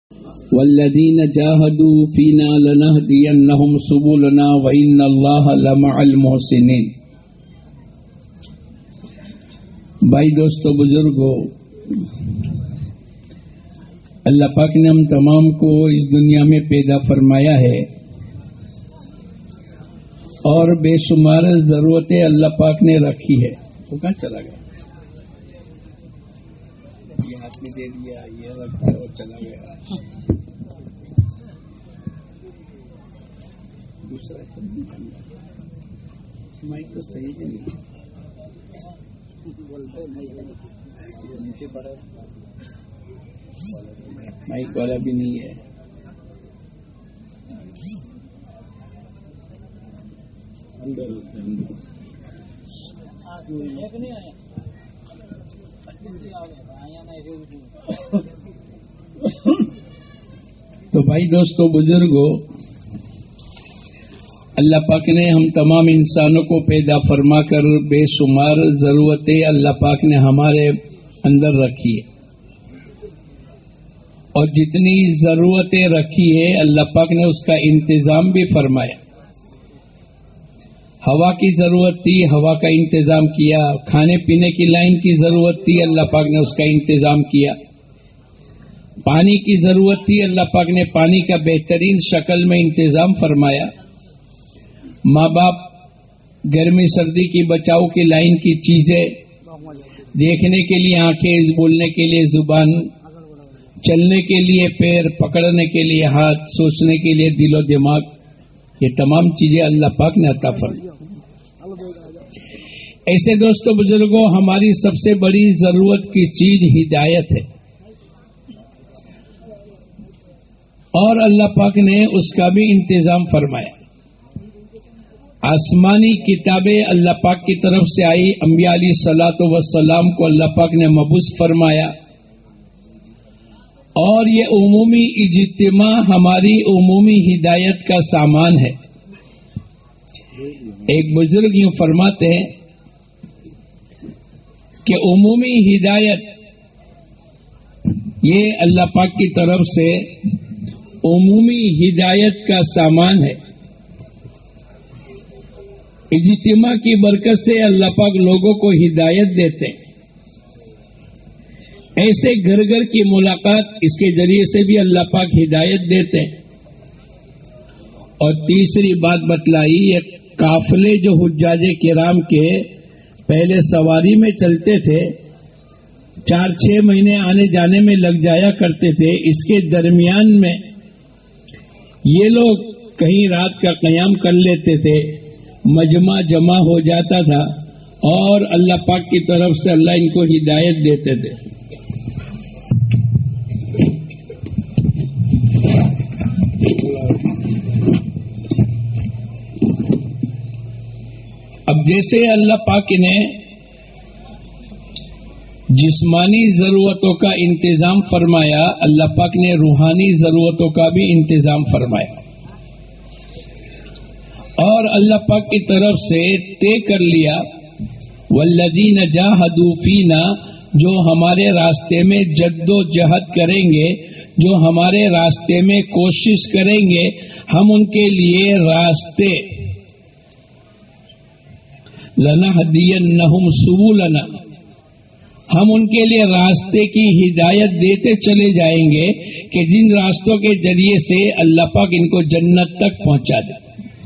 والذین جاہدوا فینا لنہدینہم سبلنا وإن اللہ لمع المحسنین۔ بھائی دوستو بزرگو، اللہ پاک نے ہم تمام کو اس دنیا میں پیدا فرمایا ہے اور بے شمار ضرورتیں اللہ پاک نے رکھی ہے۔ تو کہاں چلا گیا؟ یہ ہاتھ میں دے دیا، یہ رکھا اور چلا گیا۔ دوسرا مائک تو صحیح ہے نہیں، نیچے پڑا مائک والا بھی نہیں ہے۔ تو بھائی دوستو بزرگو، اللہ پاک نے ہم تمام انسانوں کو پیدا فرما کر بے شمار ضرورتیں اللہ پاک نے ہمارے اندر رکھی ہے، اور جتنی ضرورتیں رکھی ہے اللہ پاک نے اس کا انتظام بھی فرمایا۔ ہوا کی ضرورت تھی، ہوا کا انتظام کیا۔ کھانے پینے کی لائن کی ضرورت تھی، اللہ پاک نے اس کا انتظام کیا۔ پانی کی ضرورت تھی، اللہ پاک نے پانی کا بہترین شکل میں انتظام فرمایا۔ ماں باپ گرمی سردی کی بچاؤ کی لائن کی چیزیں، دیکھنے کے لیے آنکھیں، بولنے کے لیے زبان، چلنے کے لیے پیر، پکڑنے کے لیے ہاتھ، سوچنے کے لیے دل و دماغ، یہ تمام چیزیں اللہ پاک نے عطا فرمائی۔ ایسے دوستو بزرگوں، ہماری سب سے بڑی ضرورت کی چیز ہدایت ہے، اور اللہ پاک نے اس کا بھی انتظام فرمایا۔ آسمانی کتابیں اللہ پاک کی طرف سے آئی، انبیاء علیہ الصلوۃ والسلام کو اللہ پاک نے مبعوث فرمایا، اور یہ عمومی اجتماع ہماری عمومی ہدایت کا سامان ہے۔ ایک بزرگ یوں فرماتے ہیں کہ عمومی ہدایت یہ اللہ پاک کی طرف سے عمومی ہدایت کا سامان ہے۔ اجتماع کی برکت سے اللہ پاک لوگوں کو ہدایت دیتے ہیں۔ ایسے گھر گھر کی ملاقات، اس کے ذریعے سے بھی اللہ پاک ہدایت دیتے ہیں۔ اور تیسری بات بتلائی، یہ قافلے جو حجاج کرام کے پہلے سواری میں چلتے تھے، 4-6 مہینے آنے جانے میں لگ جایا کرتے تھے، اس کے درمیان میں یہ لوگ کہیں رات کا قیام کر لیتے تھے، مجمع جمع ہو جاتا تھا، اور اللہ پاک کی طرف سے اللہ ان کو ہدایت دیتے تھے۔ اب جیسے اللہ پاک نے جسمانی ضرورتوں کا انتظام فرمایا، اللہ پاک نے روحانی ضرورتوں کا بھی انتظام فرمایا، اور اللہ پاک کی طرف سے طے کر لیا، والذین جاہدوا فینا، جو ہمارے راستے میں جد و جہد کریں گے، جو ہمارے راستے میں کوشش کریں گے، ہم ان کے لیے راستے، لنہدینہم سبلنا، ہم ان کے لیے راستے کی ہدایت دیتے چلے جائیں گے کہ جن راستوں کے ذریعے سے اللہ پاک ان کو جنت تک پہنچا دے۔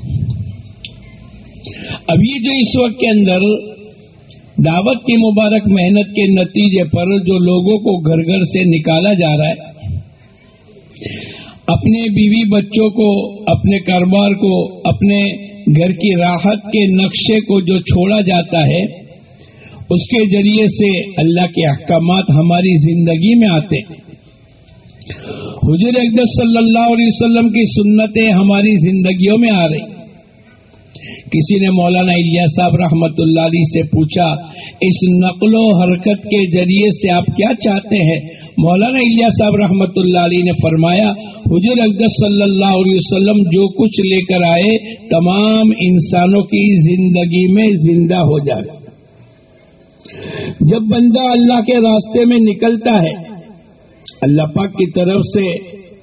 اب یہ جو اس وقت کے اندر دعوت کی مبارک محنت کے نتیجے پر جو لوگوں کو گھر گھر سے نکالا جا رہا ہے، اپنے بیوی بچوں کو، اپنے کاروبار کو، اپنے گھر کی راحت کے نقشے کو جو چھوڑا جاتا ہے، اس کے ذریعے سے اللہ کے احکامات ہماری زندگی میں آتے ہیں۔ حضور اقدس صلی اللہ علیہ وسلم کی سنتیں ہماری زندگیوں میں آ رہی۔ کسی نے مولانا الیاس صاحب رحمت اللہ علیہ سے پوچھا، اس نقل و حرکت کے ذریعے سے آپ کیا چاہتے ہیں؟ مولانا الیاس صاحب رحمت اللہ علیہ نے فرمایا، حضور اقدس صلی اللہ علیہ وسلم جو کچھ لے کر آئے تمام انسانوں کی زندگی میں زندہ ہو جائے۔ جب بندہ اللہ کے راستے میں نکلتا ہے، اللہ پاک کی طرف سے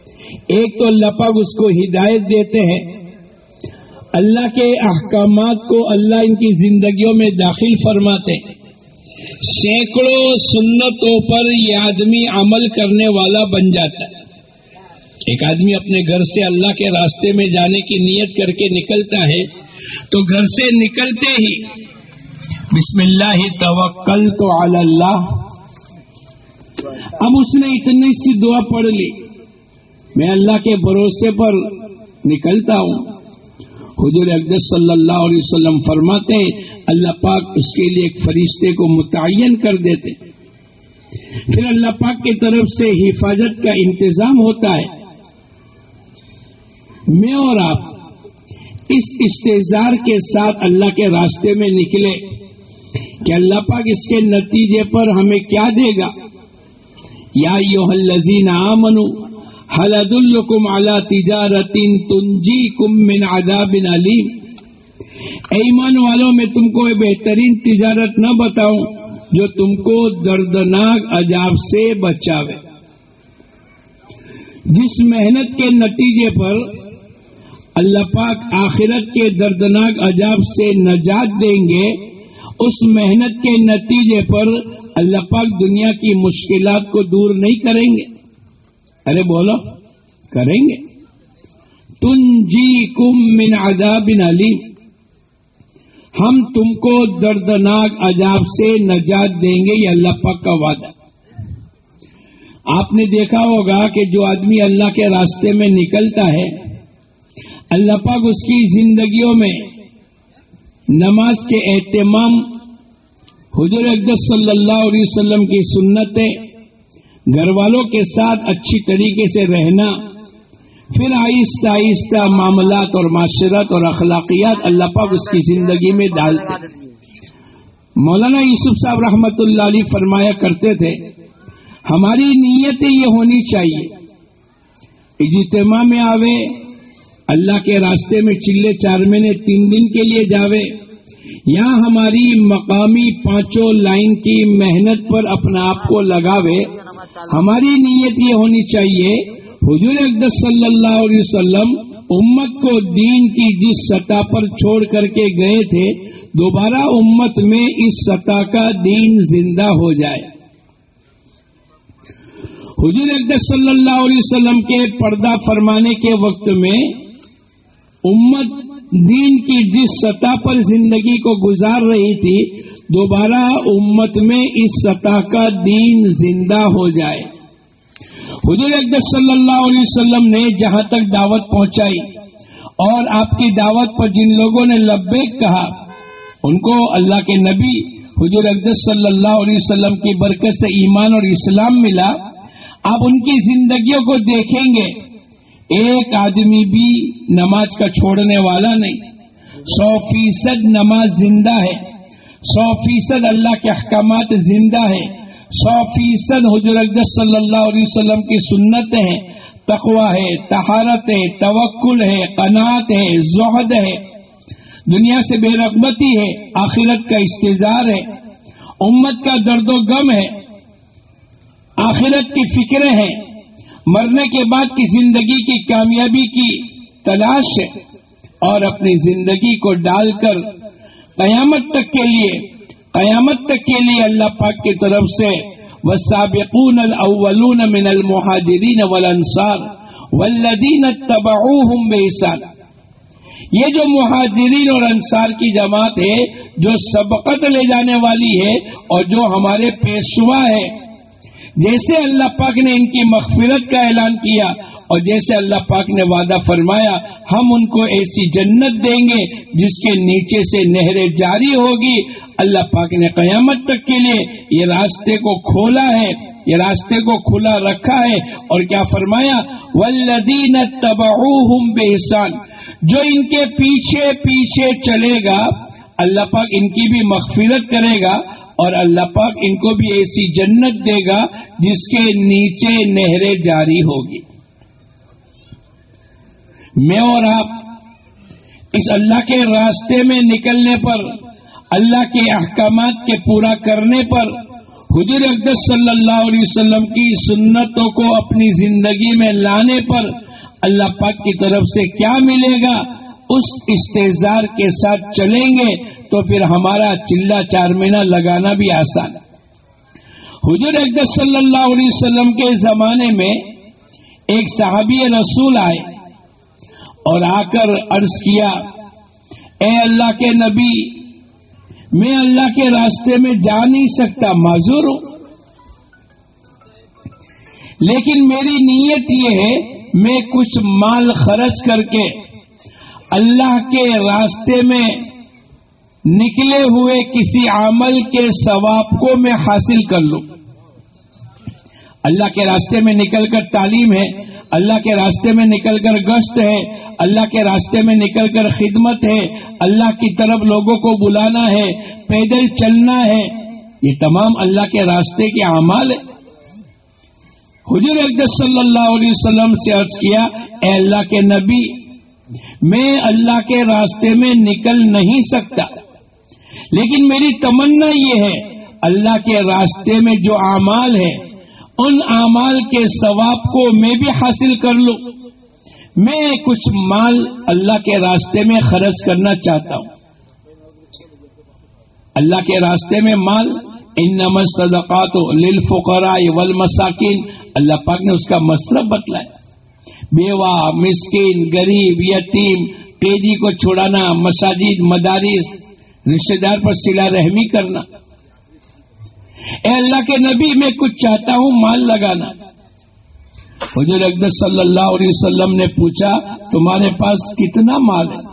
ایک تو اللہ پاک اس کو ہدایت دیتے ہیں، اللہ کے احکامات کو اللہ ان کی زندگیوں میں داخل فرماتے ہیں، سینکڑوں سنتوں پر یہ آدمی عمل کرنے والا بن جاتا ہے۔ ایک آدمی اپنے گھر سے اللہ کے راستے میں جانے کی نیت کر کے نکلتا ہے تو گھر سے نکلتے ہی بسم اللہ توکلت علی اللہ، اب اس نے اتنی سی دعا پڑھ لی، میں اللہ کے بھروسے پر نکلتا ہوں۔ حضور اقدس صلی اللہ علیہ وسلم فرماتے ہیں اللہ پاک اس کے لیے ایک فرشتے کو متعین کر دیتے، پھر اللہ پاک کی طرف سے حفاظت کا انتظام ہوتا ہے۔ میں اور آپ اس استحضار کے ساتھ اللہ کے راستے میں نکلے کہ اللہ پاک اس کے نتیجے پر ہمیں کیا دے گا۔ یا ایھا الذین آمنوا هل ادلکم علی تجارۃ تنجیکم من عذاب علیم، ایمان والوں میں تم کو بہترین تجارت نہ بتاؤں جو تم کو دردناک عذاب سے بچاوے۔ جس محنت کے نتیجے پر اللہ پاک آخرت کے دردناک عذاب سے نجات دیں گے، اس محنت کے نتیجے پر اللہ پاک دنیا کی مشکلات کو دور نہیں کریں گے۔ ارے بولو، کریں گے۔ تنجیکم من عذاب علیم، ہم تم کو دردناک عذاب سے نجات دیں گے، یہ اللہ پاک کا وعدہ۔ آپ نے دیکھا ہوگا کہ جو آدمی اللہ کے راستے میں نکلتا ہے اللہ پاک اس کی زندگیوں میں نماز کے اہتمام، حضور اقدس صلی اللہ علیہ وسلم کی سنتیں، گھر والوں کے ساتھ اچھی طریقے سے رہنا، پھر آہستہ آہستہ معاملات اور معاشرت اور اخلاقیات اللہ پاک اس کی زندگی میں ڈالتے۔ مولانا یوسف صاحب رحمت اللہ علیہ فرمایا کرتے تھے ہماری نیتیں یہ ہونی چاہیے، اجتماع میں آوے، اللہ کے راستے میں چلے 4 مہینے 3 دن کے لیے جاوے، یا ہماری مقامی 5 لائن کی محنت پر اپنا آپ کو لگاوے۔ ہماری نیت یہ ہونی چاہیے حضور اقدس صلی اللہ علیہ وسلم امت کو دین کی جس سطح پر چھوڑ کر کے گئے تھے دوبارہ امت میں اس سطح کا دین زندہ ہو جائے۔ حضور اقدس صلی اللہ علیہ وسلم کے پردہ فرمانے کے وقت میں امت دین کی جس سطح پر زندگی کو گزار رہی تھی دوبارہ امت میں اس سطح کا دین زندہ ہو جائے۔ حضور اقدس صلی اللہ علیہ وسلم نے جہاں تک دعوت پہنچائی اور آپ کی دعوت پر جن لوگوں نے لبیک کہا ان کو اللہ کے نبی حضور اقدس صلی اللہ علیہ وسلم کی برکت سے ایمان اور اسلام ملا۔ آپ ان کی زندگیوں کو دیکھیں گے، ایک آدمی بھی نماز کا چھوڑنے والا نہیں، 100% نماز زندہ ہے، 100% اللہ کے احکامات زندہ ہے، 100% حضور اقدس صلی اللہ علیہ وسلم کی سنتیں ہیں، تقویٰ ہے، طہارت ہے، توکل ہے، قناعت ہے، زہد ہے، دنیا سے بے رغبتی ہے، آخرت کا استحضار ہے، امت کا درد و غم ہے، آخرت کی فکریں ہیں، مرنے کے بعد کی زندگی کی کامیابی کی تلاش ہے، اور اپنی زندگی کو ڈال کر قیامت تک کے لیے اللہ پاک کی طرف سے والسابقون الاولون من المہاجرین والانصار والذین اتبعوہم بإحسان، یہ جو مہاجرین اور انصار کی جماعت ہے جو سبقت لے جانے والی ہے اور جو ہمارے پیشوا ہے، جیسے اللہ پاک نے ان کی مغفرت کا اعلان کیا اور جیسے اللہ پاک نے وعدہ فرمایا ہم ان کو ایسی جنت دیں گے جس کے نیچے سے نہریں جاری ہوگی، اللہ پاک نے قیامت تک کے لیے یہ راستے کو کھولا ہے، یہ راستے کو کھلا رکھا ہے۔ اور کیا فرمایا؟ والذین اتبعوہم بإحسان، جو ان کے پیچھے پیچھے چلے گا اللہ پاک ان کی بھی مغفرت کرے گا اور اللہ پاک ان کو بھی ایسی جنت دے گا جس کے نیچے نہریں جاری ہوگی۔ میں اور آپ اس اللہ کے راستے میں نکلنے پر، اللہ کے احکامات کے پورا کرنے پر، حضور اقدس صلی اللہ علیہ وسلم کی سنتوں کو اپنی زندگی میں لانے پر اللہ پاک کی طرف سے کیا ملے گا، اس استحضار کے ساتھ چلیں گے تو پھر ہمارا چلہ چار مہینہ لگانا بھی آسان ہے۔ حضور اقدس صلی اللہ علیہ وسلم کے زمانے میں ایک صحابی رسول آئے اور آ کر عرض کیا، اے اللہ کے نبی، میں اللہ کے راستے میں جا نہیں سکتا، معذور ہوں، لیکن میری نیت یہ ہے میں کچھ مال خرچ کر کے اللہ کے راستے میں نکلے ہوئے کسی عمل کے ثواب کو میں حاصل کر لوں۔ اللہ کے راستے میں نکل کر تعلیم ہے، اللہ کے راستے میں نکل کر گشت ہے، اللہ کے راستے میں نکل کر خدمت ہے، اللہ کی طرف لوگوں کو بلانا ہے، پیدل چلنا ہے، یہ تمام اللہ کے راستے کے اعمال ہیں۔ حضور اقدس صلی اللہ علیہ وسلم سے عرض کیا، اے اللہ کے نبی، میں اللہ کے راستے میں نکل نہیں سکتا، لیکن میری تمنا یہ ہے اللہ کے راستے میں جو اعمال ہے ان اعمال کے ثواب کو میں بھی حاصل کر لوں، میں کچھ مال اللہ کے راستے میں خرچ کرنا چاہتا ہوں۔ اللہ کے راستے میں مال، انما الصدقات للفقراء والمساکین، اللہ پاک نے اس کا مصرف بتلایا، بیوہ، مسکین، غریب، یتیم، قیدی کو چھڑانا، مساجد، مدارس، رشتہ دار پر صلہ رحمی کرنا۔ اے اللہ کے نبی، میں کچھ چاہتا ہوں مال لگانا۔ حضور اقدس صلی اللہ علیہ وسلم نے پوچھا، تمہارے پاس کتنا مال ہے؟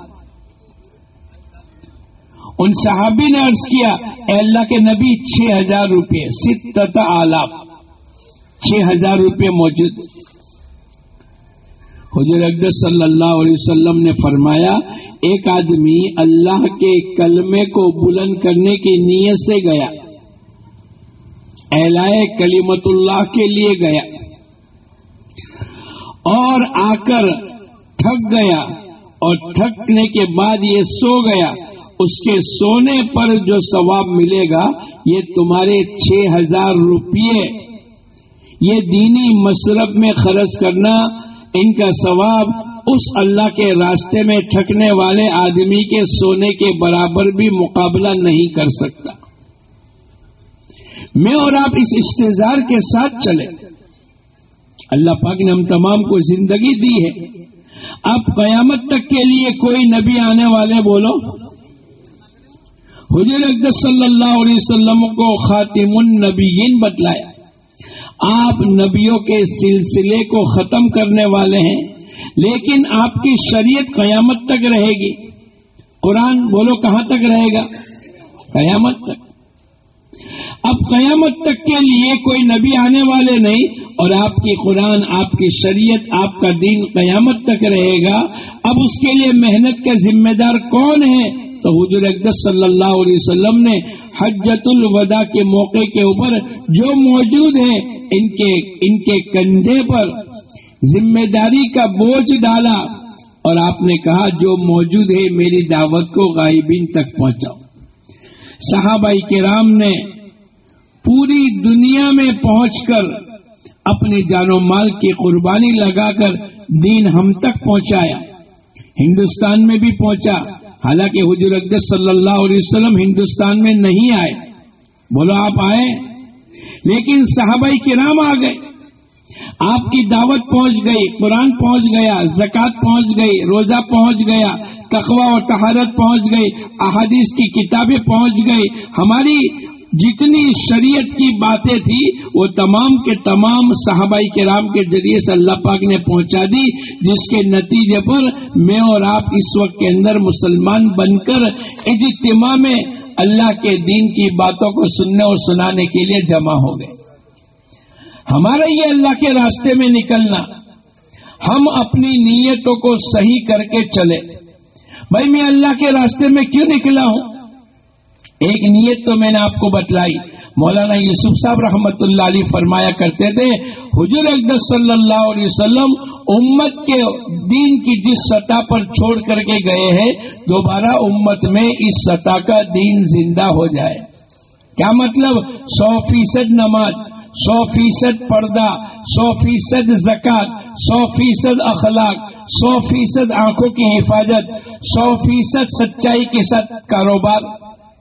ان صحابی نے عرض کیا، اے اللہ کے نبی، 6,000 روپے، 6,000 6,000 روپے موجود۔ حضور اقدس صلی اللہ علیہ وسلم نے فرمایا، ایک آدمی اللہ کے کلمے کو بلند کرنے کی نیت سے گیا، اعلائے کلمت اللہ کے لیے گیا، اور آ کر تھک گیا، اور تھکنے کے بعد یہ سو گیا، اس کے سونے پر جو ثواب ملے گا یہ تمہارے 6,000 روپیے، یہ دینی مصرف میں خرچ کرنا، ان کا ثواب اس اللہ کے راستے میں تھکنے والے آدمی کے سونے کے برابر بھی مقابلہ نہیں کر سکتا۔ میں اور آپ اس استحضار کے ساتھ چلیں۔ اللہ پاک نے ہم تمام کو زندگی دی ہے، اب قیامت تک کے لیے کوئی نبی آنے والے بولو۔ حضور اقدس صلی اللہ علیہ وسلم کو خاتم النبیین بتلایا، آپ نبیوں کے سلسلے کو ختم کرنے والے ہیں، لیکن آپ کی شریعت قیامت تک رہے گی۔ قرآن بولو کہاں تک رہے گا؟ قیامت تک۔ اب قیامت تک کے لیے کوئی نبی آنے والے نہیں، اور آپ کی قرآن، آپ کی شریعت، آپ کا دین قیامت تک رہے گا۔ اب اس کے لیے محنت کا ذمہ دار کون ہے؟ تو حضور اقدس صلی اللہ علیہ وسلم نے حجۃ الوداع کے موقع کے اوپر جو موجود ہیں ان کے کندھے پر ذمہ داری کا بوجھ ڈالا، اور آپ نے کہا جو موجود ہے میری دعوت کو غائبین تک پہنچاؤ۔ صحابہ کرام نے پوری دنیا میں پہنچ کر اپنی جان و مال کی قربانی لگا کر دین ہم تک پہنچایا، ہندوستان میں بھی پہنچا، حالانکہ حضور اقدس صلی اللہ علیہ وسلم ہندوستان میں نہیں آئے، بولو آپ آئے، لیکن صحابہ کرام آ گئے، آپ کی دعوت پہنچ گئی، قرآن پہنچ گیا، زکوٰۃ پہنچ گئی، روزہ پہنچ گیا، تقویٰ اور طہارت پہنچ گئی، احادیث کی کتابیں پہنچ گئی، ہماری جتنی شریعت کی باتیں تھی وہ تمام کے تمام صحابہ کرام کے ذریعے سے اللہ پاک نے پہنچا دی، جس کے نتیجے پر میں اور آپ اس وقت کے اندر مسلمان بن کر اجتماع میں اللہ کے دین کی باتوں کو سننے اور سنانے کے لیے جمع ہو گئے۔ ہمارا یہ اللہ کے راستے میں نکلنا، ہم اپنی نیتوں کو صحیح کر کے چلے۔ بھائی میں اللہ کے راستے میں کیوں نکلا ہوں؟ ایک نیت تو میں نے آپ کو بتلائی، مولانا یوسف صاحب رحمت اللہ علیہ فرمایا کرتے تھے، حضور اقدس صلی اللہ علیہ وسلم امت کے دین کی جس سطح پر چھوڑ کر کے گئے ہیں، دوبارہ امت میں اس سطح کا دین زندہ ہو جائے۔ کیا مطلب؟ 100% نماز، 100% پردہ، 100% زکات، 100% اخلاق، 100% آنکھوں کی حفاظت، 100% سچائی کے ساتھ کاروبار،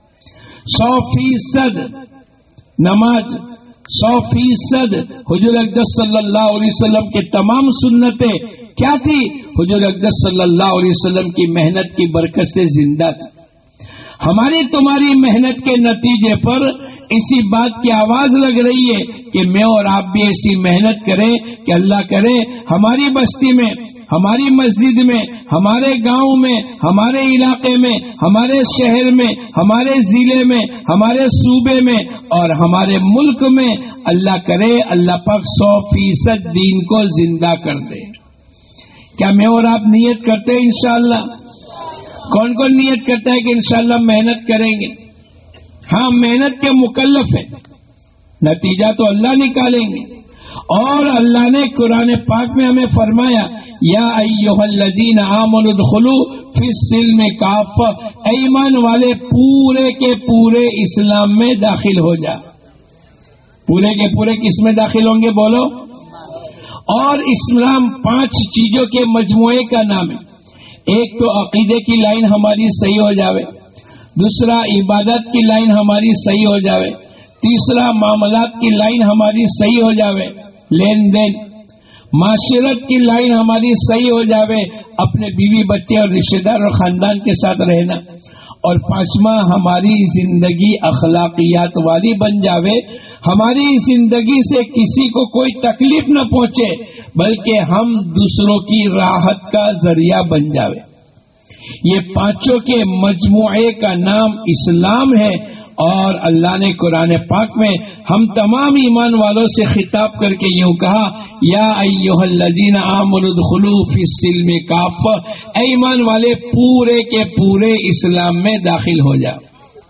100% نماز، 100% حضور اقدس صلی اللہ علیہ وسلم کے تمام سنتیں کیا تھی؟ حضور اقدس صلی اللہ علیہ وسلم کی محنت کی برکت سے زندہ تھی. ہماری تمہاری محنت کے نتیجے پر اسی بات کی آواز لگ رہی ہے کہ میں اور آپ بھی ایسی محنت کریں کہ اللہ کرے ہماری بستی میں، ہماری مسجد میں، ہمارے گاؤں میں، ہمارے علاقے میں، ہمارے شہر میں، ہمارے ضلع میں، ہمارے صوبے میں اور ہمارے ملک میں اللہ کرے اللہ پاک 100% دین کو زندہ کر دے. کیا میں اور آپ نیت کرتے ہیں انشاءاللہ؟ کون کون نیت کرتا ہے کہ انشاءاللہ محنت کریں گے؟ ہاں، محنت کے مکلف ہیں، نتیجہ تو اللہ نکالیں گے. اور اللہ نے قرآن پاک میں ہمیں فرمایا یا ایھا الذین آمنوا ادخلوا فی السلم کافہ، ایمان والے پورے کے پورے اسلام میں داخل ہو جا. پورے کے پورے کس میں داخل ہوں گے بولو؟ اور اسلام 5 چیزوں کے مجموعے کا نام ہے. ایک تو عقیدے کی لائن ہماری صحیح ہو جاوے، دوسرا عبادت کی لائن ہماری صحیح ہو جاوے، تیسرا معاملات کی لائن ہماری صحیح ہو جاوے، لین دین، معاشرت کی لائن ہماری صحیح ہو جاوے، اپنے بیوی بچے اور رشتہ دار اور خاندان کے ساتھ رہنا، اور 5واں ہماری زندگی اخلاقیات والی بن جاوے، ہماری زندگی سے کسی کو کوئی تکلیف نہ پہنچے بلکہ ہم دوسروں کی راحت کا ذریعہ بن جاوے. یہ 5 کے مجموعے کا نام اسلام ہے. اور اللہ نے قرآن پاک میں ہم تمام ایمان والوں سے خطاب کر کے یوں کہا یا ایھا الذین آمنوا ادخلوا فی السلم کافہ، اے ایمان والے پورے کے پورے اسلام میں داخل ہو جا.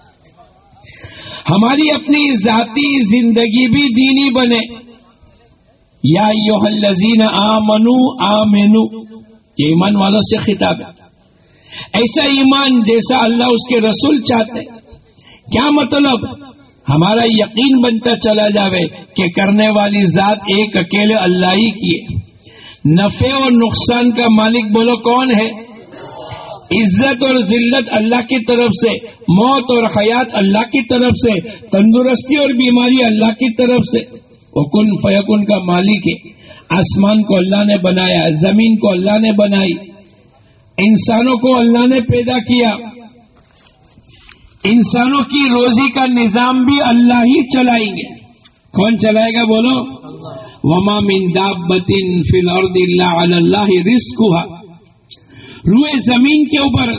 ہماری اپنی ذاتی زندگی بھی دینی بنے. یا ایھا الذین آمنوا، یہ ایمان والوں سے خطاب ہے. ایسا ایمان جیسا اللہ اس کے رسول چاہتے. کیا مطلب؟ ہمارا یقین بنتا چلا جاوے کہ کرنے والی ذات ایک اکیلے اللہ ہی کی ہے. نفع اور نقصان کا مالک بولو کون ہے؟ عزت اور ذلت اللہ کی طرف سے، موت اور حیات اللہ کی طرف سے، تندرستی اور بیماری اللہ کی طرف سے. وہ کن فیکن کا مالک ہے. آسمان کو اللہ نے بنایا، زمین کو اللہ نے بنائی، انسانوں کو اللہ نے پیدا کیا. انسانوں کی روزی کا نظام بھی اللہ ہی چلائیں گے. کون چلائے گا بولو؟ وما من دابۃ فی الارض الا علی اللہ رزقها. روئے زمین کے اوپر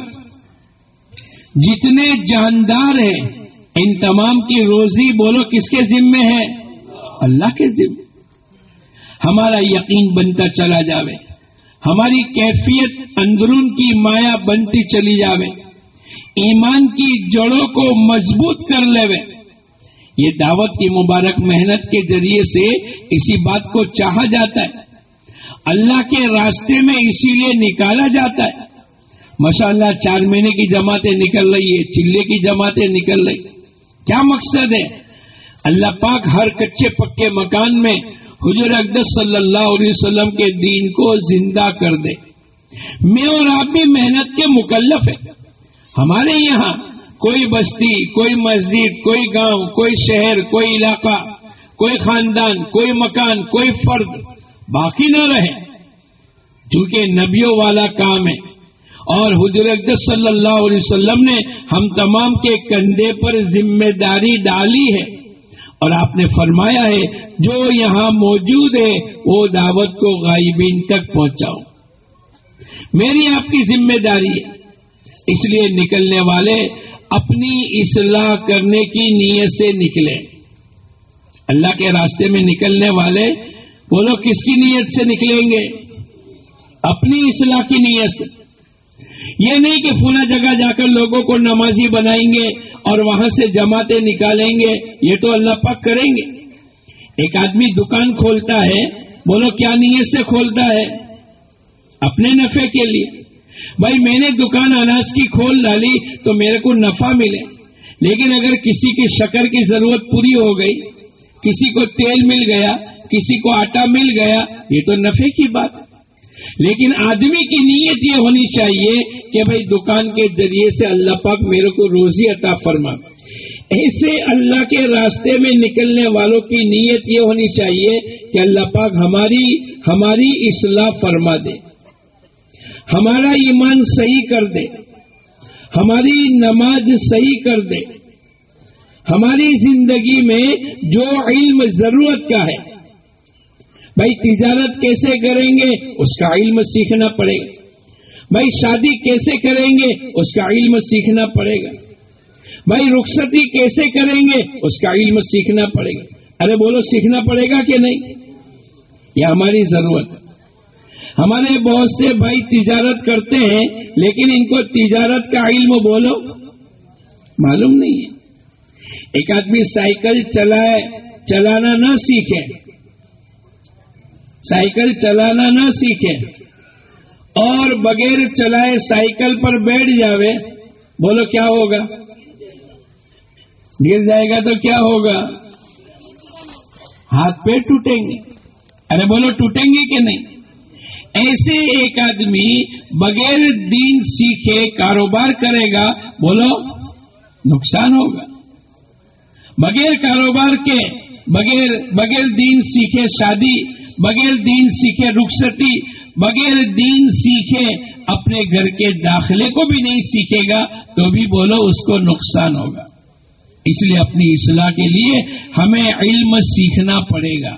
جتنے جاندار ہیں ان تمام کی روزی بولو کس کے ذمے ہے؟ اللہ کے ذمے. ہمارا یقین بنتا چلا جاوے، ہماری کیفیت اندرون کی مایا بنتی چلی جاوے، ایمان کی جڑوں کو مضبوط کر لے. یہ دعوت کی مبارک محنت کے ذریعے سے اسی بات کو چاہا جاتا ہے، اللہ کے راستے میں اسی لیے نکالا جاتا ہے. ماشاءاللہ 4 مہینے کی جماعتیں نکل رہی ہے، چلے کی جماعتیں نکل رہی. کیا مقصد ہے؟ اللہ پاک ہر کچے پکے مکان میں حضور اقدس صلی اللہ علیہ وسلم کے دین کو زندہ کر دے. میں اور آپ بھی محنت کے مکلف ہیں. ہمارے یہاں کوئی بستی، کوئی مسجد، کوئی گاؤں، کوئی شہر، کوئی علاقہ، کوئی خاندان، کوئی مکان، کوئی فرد باقی نہ رہے، چونکہ نبیوں والا کام ہے. اور حضور اقدس صلی اللہ علیہ وسلم نے ہم تمام کے کندھے پر ذمہ داری ڈالی ہے. اور آپ نے فرمایا ہے جو یہاں موجود ہے وہ دعوت کو غائبین تک پہنچاؤ. میری آپ کی ذمہ داری ہے. اس لیے نکلنے والے اپنی اصلاح کرنے کی نیت سے نکلے. اللہ کے راستے میں نکلنے والے وہ لوگ کس کی نیت سے نکلیں گے؟ اپنی اصلاح کی نیت سے. یہ نہیں کہ فلاں جگہ جا کر لوگوں کو نمازی بنائیں گے اور وہاں سے جماعتیں نکالیں گے. یہ تو اللہ پاک کریں گے. ایک آدمی دکان کھولتا ہے، بولو کیا نیت سے کھولتا ہے؟ اپنے نفع کے لیے. بھائی میں نے دکان اناج کی کھول ڈالی تو میرے کو نفع ملے، لیکن اگر کسی کی شکر کی ضرورت پوری ہو گئی، کسی کو تیل مل گیا، کسی کو آٹا مل گیا، یہ تو نفع کی بات ہے۔ لیکن آدمی کی نیت یہ ہونی چاہیے کہ بھئی دکان کے ذریعے سے اللہ پاک میرے کو روزی عطا فرما۔ ایسے اللہ کے راستے میں نکلنے والوں کی نیت یہ ہونی چاہیے کہ اللہ پاک ہماری اصلاح فرما دے، ہمارا ایمان صحیح کر دے، ہماری نماز صحیح کر دے، ہماری زندگی میں جو علم ضرورت کا ہے، بھائی تجارت کیسے کریں گے اس کا علم سیکھنا پڑے گا، بھائی شادی کیسے کریں گے اس کا علم سیکھنا پڑے گا، بھائی رخصتی کیسے کریں گے اس کا علم سیکھنا پڑے گا۔ ارے بولو سیکھنا پڑے گا کہ نہیں؟ یہ ہماری ضرورت ہے۔ ہمارے بہت سے بھائی تجارت کرتے ہیں لیکن ان کو تجارت کا علم بولو معلوم نہیں ہے۔ ایک آدمی سائیکل چلانا نہ سیکھے، سائیکل چلانا نہ سیکھے اور بغیر چلائے سائیکل پر بیٹھ جاوے، بولو کیا ہوگا؟ گر جائے گا تو کیا ہوگا؟ ہاتھ پیر ٹوٹیں گے۔ ارے بولو ٹوٹیں گے کہ نہیں؟ ایسے ایک آدمی بغیر دین سیکھے کاروبار کرے گا، بولو نقصان ہوگا۔ بغیر کاروبار کے، بغیر دین سیکھے شادی، بغیر دین سیکھے رخصتی، بغیر دین سیکھے اپنے گھر کے داخلے کو بھی نہیں سیکھے گا تو بھی بولو اس کو نقصان ہوگا۔ اس لیے اپنی اصلاح کے لیے ہمیں علم سیکھنا پڑے گا۔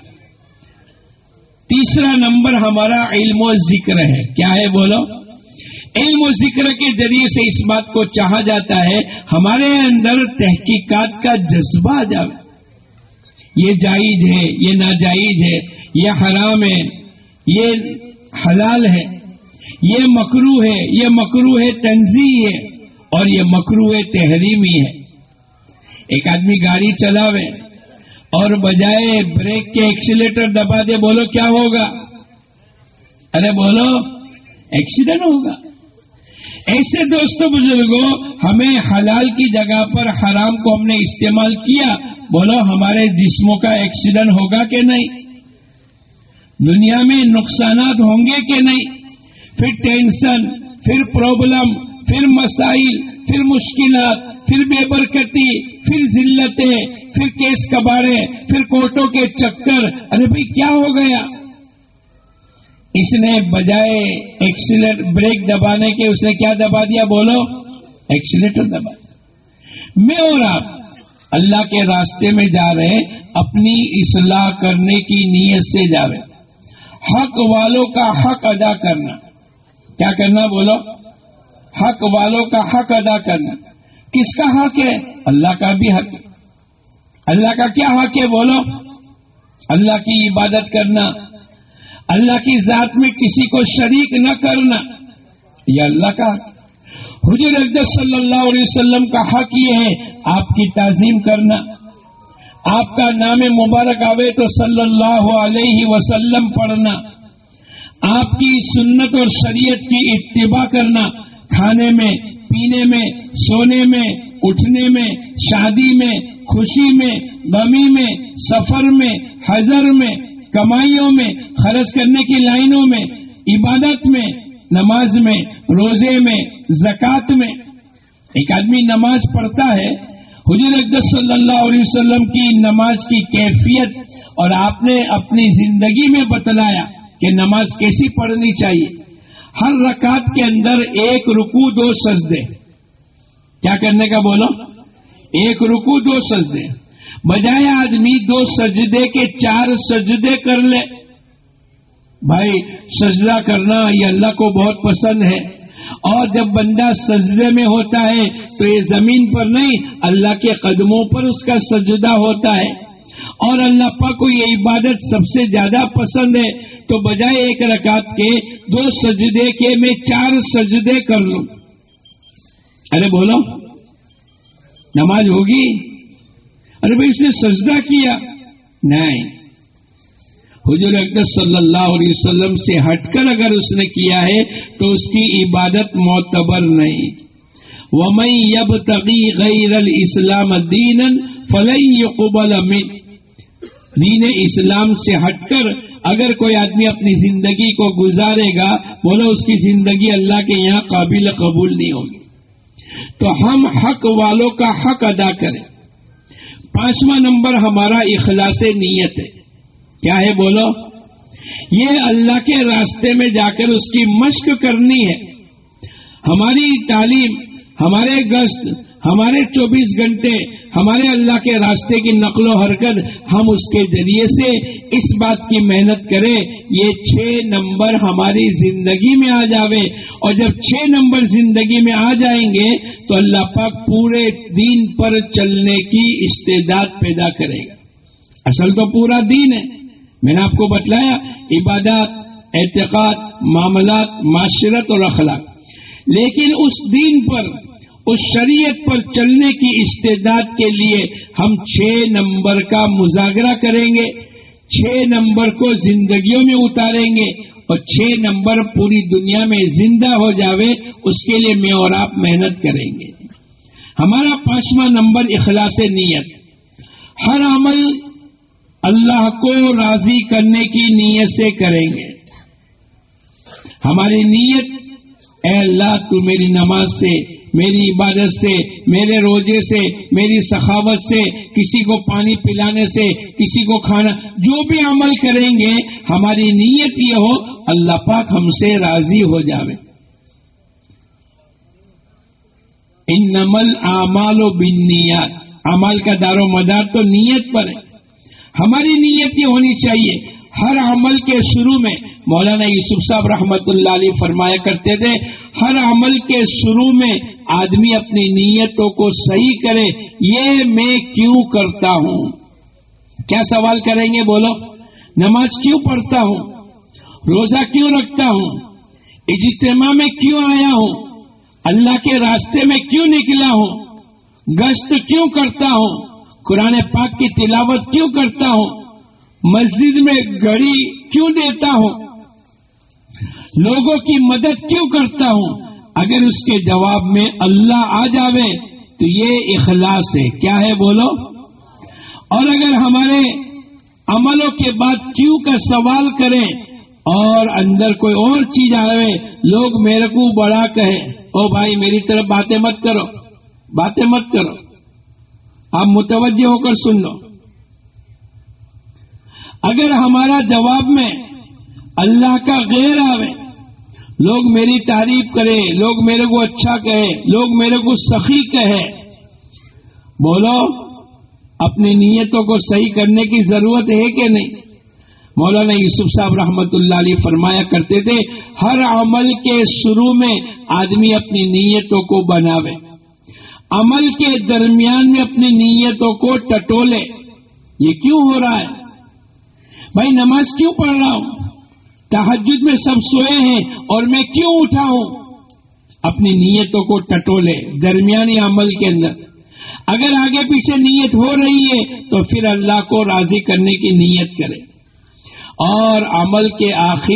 تیسرا نمبر ہمارا علم و ذکر ہے۔ کیا ہے بولو؟ علم و ذکر کے ذریعے سے اس بات کو چاہا جاتا ہے ہمارے اندر تحقیقات کا جذبہ آ جائے، یہ جائز ہے، یہ ناجائز ہے، یہ حرام ہے، یہ حلال ہے، یہ مکروہ ہے، یہ مکروہ تنزیہ ہے اور یہ مکروہ تحریمی ہے۔ ایک آدمی گاڑی چلاوے اور بجائے بریک کے ایکسیلیٹر دبا دے، بولو کیا ہوگا؟ ارے بولو ایکسیڈنٹ ہوگا۔ ایسے دوستوں بزرگوں، ہمیں حلال کی جگہ پر حرام کو ہم نے استعمال کیا، بولو ہمارے جسموں کا ایکسیڈنٹ ہوگا کہ نہیں؟ دنیا میں نقصانات ہوں گے کہ نہیں؟ پھر ٹینشن، پھر پرابلم، پھر مسائل، پھر مشکلات، پھر بے برکتی، پھر ذلتیں، پھر کیس کباڑے، پھر کورٹوں کے چکر۔ ارے بھائی کیا ہو گیا؟ اس نے بجائے ایکسیلیٹر بریک دبانے کے اس نے کیا دبا دیا؟ بولو ایکسیلیٹر دبا دیا۔ میں اور آپ اللہ کے راستے میں جا رہے ہیں، اپنی اصلاح کرنے کی نیت سے جا رہے ہیں۔ حق والوں کا حق ادا کرنا، کیا کرنا بولو؟ حق والوں کا حق ادا کرنا۔ کس کا حق ہے؟ اللہ کا بھی حق ہے۔ اللہ کا کیا حق ہے بولو؟ اللہ کی عبادت کرنا، اللہ کی ذات میں کسی کو شریک نہ کرنا، یہ اللہ کا حق۔ حضور اقدس صلی اللہ علیہ وسلم کا حق یہ ہے آپ کی تعظیم کرنا، آپ کا نام مبارک آوے تو صلی اللہ علیہ وسلم پڑھنا، آپ کی سنت اور شریعت کی اتباع کرنا، کھانے میں، پینے میں، سونے میں، اٹھنے میں، شادی میں، خوشی میں، غمی میں، سفر میں، حضر میں، کمائیوں میں، خرچ کرنے کی لائنوں میں، عبادت میں، نماز میں، روزے میں، زکوٰۃ میں۔ ایک آدمی نماز پڑھتا ہے، حضور اقدس صلی اللہ علیہ وسلم کی نماز کی کیفیت اور آپ نے اپنی زندگی میں بتلایا کہ نماز کیسی پڑھنی چاہیے۔ ہر رکعت کے اندر ایک رکوع، دو سجدے۔ کیا کرنے کا بولو؟ ایک رکوع، دو سجدے۔ بجائے آدمی دو سجدے کے 4 سجدے کر لے۔ بھائی سجدہ کرنا یہ اللہ کو بہت پسند ہے، اور جب بندہ سجدے میں ہوتا ہے تو یہ زمین پر نہیں، اللہ کے قدموں پر اس کا سجدہ ہوتا ہے، اور اللہ پاک کو یہ عبادت سب سے زیادہ پسند ہے۔ تو بجائے ایک رکعت کے 2 سجدے کے میں 4 سجدے کر لوں۔ ارے بولو نماز ہوگی؟ ارے بھائی اس نے سجدہ کیا نہیں، حضور اقدس صلی اللہ علیہ وسلم سے ہٹ کر اگر اس نے کیا ہے تو اس کی عبادت معتبر نہیں۔ وَمَن يَبْتَغِي غَيْرَ الْإِسْلَامَ دِينًا فَلَن يُقْبَلَ مِنْهُ۔ دین اسلام سے ہٹ کر اگر کوئی آدمی اپنی زندگی کو گزارے گا، بولو اس کی زندگی اللہ کے یہاں قابل قبول نہیں ہوگی۔ تو ہم حق والوں کا حق ادا کریں۔ 5واں نمبر ہمارا اخلاص نیت ہے۔ کیا ہے بولو؟ یہ اللہ کے راستے میں جا کر اس کی مشق کرنی ہے۔ ہماری تعلیم، ہمارے گشت، ہمارے 24 گھنٹے، ہمارے اللہ کے راستے کی نقل و حرکت، ہم اس کے ذریعے سے اس بات کی محنت کریں یہ 6 نمبر ہماری زندگی میں آ جاوے، اور جب 6 نمبر زندگی میں آ جائیں گے تو اللہ پاک پورے دین پر چلنے کی استعداد پیدا کرے گا۔ اصل تو پورا دین ہے، میں نے آپ کو بتلایا، عبادات، اعتقاد، معاملات، معاشرت اور اخلاق، لیکن اس دین پر، اس شریعت پر چلنے کی استعداد کے لیے ہم 6 نمبر کا مذاکرہ کریں گے، 6 نمبر کو زندگیوں میں اتاریں گے، اور 6 نمبر پوری دنیا میں زندہ ہو جاوے، اس کے لیے میں اور آپ محنت کریں گے۔ ہمارا 5واں نمبر اخلاص نیت۔ ہر عمل اللہ کو راضی کرنے کی نیت سے کریں گے۔ ہماری نیت، اے اللہ تو میری نماز سے، میری عبادت سے، میرے روزے سے، میری سخاوت سے، کسی کو پانی پلانے سے، کسی کو کھانا، جو بھی عمل کریں گے ہماری نیت یہ ہو اللہ پاک ہم سے راضی ہو جاوے۔ انما الاعمال بالنیات، عمل کا دار و مدار تو نیت پر ہے۔ ہماری نیت یہ ہونی چاہیے، ہر عمل کے شروع میں مولانا یوسف صاحب رحمت اللہ علیہ فرمایا کرتے تھے، ہر عمل کے شروع میں آدمی اپنی نیتوں کو صحیح کرے، یہ میں کیوں کرتا ہوں؟ کیا سوال کریں گے بولو؟ نماز کیوں پڑھتا ہوں؟ روزہ کیوں رکھتا ہوں؟ اجتماع میں کیوں آیا ہوں؟ اللہ کے راستے میں کیوں نکلا ہوں؟ گشت کیوں کرتا ہوں؟ قرآن پاک کی تلاوت کیوں کرتا ہوں؟ مسجد میں گھڑی کیوں دیتا ہوں؟ لوگوں کی مدد کیوں کرتا ہوں؟ اگر اس کے جواب میں اللہ آ جاوے تو یہ اخلاص ہے۔ کیا ہے بولو؟ اور اگر ہمارے عملوں کے بعد کیوں کا سوال کریں اور اندر کوئی اور چیز آئے، لوگ میرے کو بڑا کہے، او بھائی میری طرف باتیں مت کرو، باتیں مت کرو، آپ متوجہ ہو کر سن لو۔ اگر ہمارا جواب میں اللہ کا غیر آوے، لوگ میری تعریف کرے، لوگ میرے کو اچھا کہے، لوگ میرے کو سخی کہے، بولو اپنی نیتوں کو صحیح کرنے کی ضرورت ہے کہ نہیں؟ مولانا یوسف صاحب رحمت اللہ علیہ فرمایا کرتے تھے، ہر عمل کے شروع میں آدمی اپنی نیتوں کو بناوے، عمل کے درمیان میں اپنی نیتوں کو ٹٹولے۔ یہ کیوں ہو رہا ہے بھائی؟ نماز کیوں پڑھ رہا ہوں؟ تہجد میں سب سوئے ہیں اور میں کیوں اٹھا ہوں؟ اپنی نیتوں کو ٹٹولے درمیانی عمل کے اندر۔ اگر آگے پیچھے نیت ہو رہی ہے تو پھر اللہ کو راضی کرنے کی نیت کرے، اور عمل کے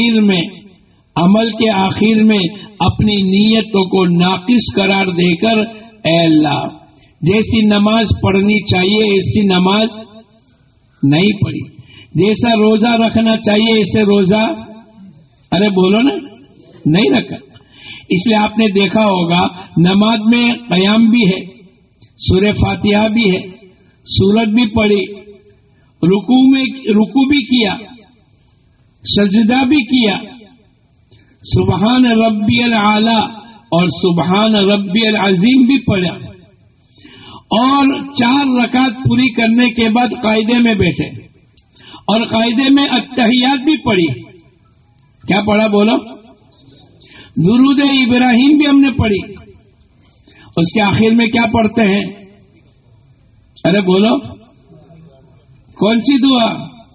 آخر میں اپنی نیتوں کو ناقص قرار دے کر، اے اللہ جیسی نماز پڑھنی چاہیے ایسی نماز نہیں پڑھی، جیسا روزہ رکھنا چاہیے ایسے روزہ، ارے بولو نا، نہیں رکھا۔ اس لیے آپ نے دیکھا ہوگا نماز میں قیام بھی ہے، سورہ فاتحہ بھی ہے، سورت بھی پڑھی، رکوع بھی کیا، سجدہ بھی کیا، سبحان ربی العالی اور سبحان ربی العظیم بھی پڑھا، اور 4 رکعت پوری کرنے کے بعد قاعدے میں بیٹھے اور قاعدے میں التحیات بھی پڑھی۔ کیا پڑھا بولو؟ درود ابراہیم بھی ہم نے پڑھی۔ اس کے آخر میں کیا پڑھتے ہیں؟ ارے بولو کون سی دعا؟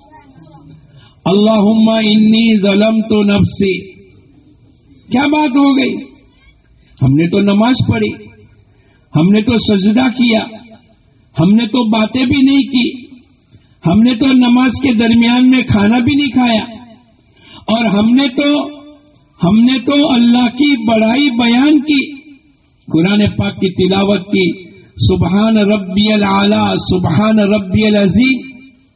اللہم انی ظلمت نفسی۔ کیا بات ہو گئی؟ ہم نے تو نماز پڑھی، ہم نے تو سجدہ کیا، ہم نے تو باتیں بھی نہیں کی، ہم نے تو نماز کے درمیان میں کھانا بھی نہیں کھایا، اور ہم نے تو اللہ کی بڑائی بیان کی، قرآن پاک کی تلاوت کی، سبحان ربی العالی سبحان ربی العظیم۔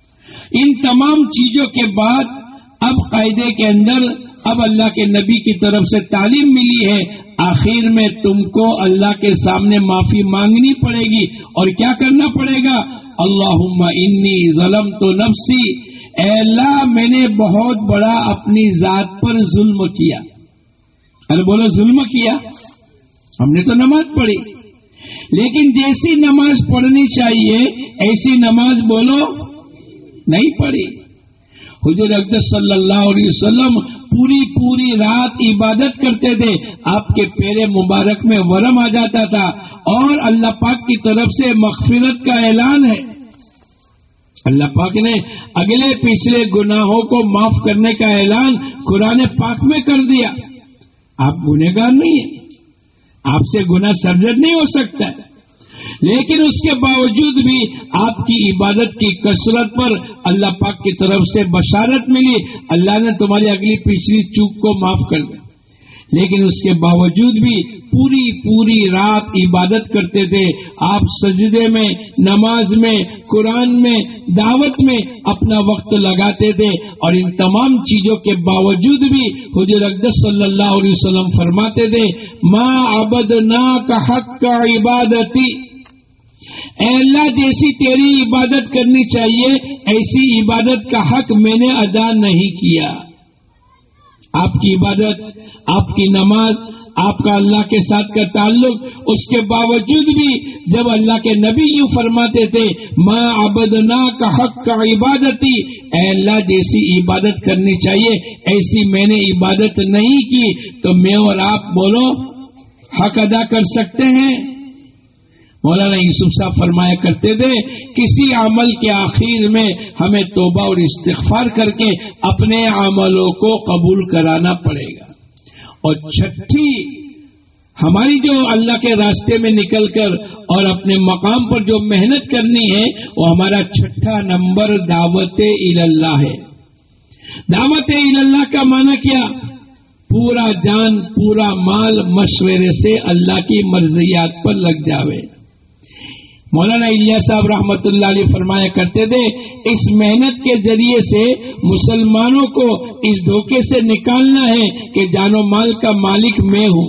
ان تمام چیزوں کے بعد اب قاعدے کے اندر اب اللہ کے نبی کی طرف سے تعلیم ملی ہے، آخر میں تم کو اللہ کے سامنے معافی مانگنی پڑے گی، اور کیا کرنا پڑے گا؟ اللہم انی ظلمت نفسی، اے اللہ میں نے بہت بڑا اپنی ذات پر ظلم کیا۔ ارے بولو ظلم کیا؟ ہم نے تو نماز پڑھی، لیکن جیسی نماز پڑھنی چاہیے ایسی نماز بولو نہیں پڑھی۔ حضور اقدس صلی اللہ علیہ وسلم پوری رات عبادت کرتے تھے، آپ کے پیر مبارک میں ورم آ جاتا تھا، اور اللہ پاک کی طرف سے مغفرت کا اعلان ہے۔ اللہ پاک نے اگلے پچھلے گناہوں کو معاف کرنے کا اعلان قرآن پاک میں کر دیا۔ آپ گنہگار نہیں ہیں، آپ سے گناہ سرزد نہیں ہو سکتا ہے، لیکن اس کے باوجود بھی آپ کی عبادت کی کثرت پر اللہ پاک کی طرف سے بشارت ملی، اللہ نے تمہاری اگلی پچھلی چوک کو معاف کر دیا۔ لیکن اس کے باوجود بھی پوری رات عبادت کرتے تھے آپ، سجدے میں، نماز میں، قرآن میں، دعوت میں اپنا وقت لگاتے تھے، اور ان تمام چیزوں کے باوجود بھی حضور اقدس صلی اللہ علیہ وسلم فرماتے تھے ما عبدناک حق عبادتی، اے اللہ جیسی تیری عبادت کرنی چاہیے ایسی عبادت کا حق میں نے ادا نہیں کیا۔ آپ کی عبادت، آپ کی نماز، آپ کا اللہ کے ساتھ کا تعلق، اس کے باوجود بھی جب اللہ کے نبی یوں فرماتے تھے ما عبدناک حق عبادتی، اے اللہ جیسی عبادت کرنی چاہیے ایسی میں نے عبادت نہیں کی، تو میں اور آپ بولو حق ادا کر سکتے ہیں؟ مولانا یوسف صاحب فرمایا کرتے تھے کسی عمل کے آخر میں ہمیں توبہ اور استغفار کر کے اپنے عملوں کو قبول کرانا پڑے گا، اور چھٹی ہماری جو اللہ کے راستے میں نکل کر اور اپنے مقام پر جو محنت کرنی ہے وہ ہمارا چھٹا نمبر دعوت اللہ ہے۔ دعوت اللہ کا معنی کیا؟ پورا جان پورا مال مشورے سے اللہ کی مرضیات پر لگ جاوے۔ مولانا الیاس صاحب رحمت اللہ علیہ فرمایا کرتے تھے اس محنت کے ذریعے سے مسلمانوں کو اس دھوکے سے نکالنا ہے کہ جان و مال کا مالک میں ہوں،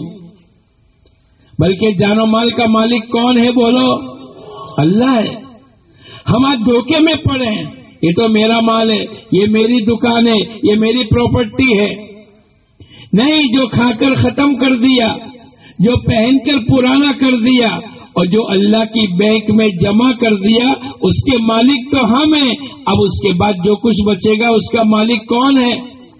بلکہ جان و مال کا مالک کون ہے؟ بولو اللہ ہے۔ ہم آج دھوکے میں پڑے ہیں، یہ تو میرا مال ہے، یہ میری دکان ہے، یہ میری پراپرٹی ہے۔ نہیں، جو کھا کر ختم کر دیا، جو پہن کر پرانا کر دیا، اور جو اللہ کی بینک میں جمع کر دیا اس کے مالک تو ہم ہیں۔ اب اس کے بعد جو کچھ بچے گا اس کا مالک کون ہے؟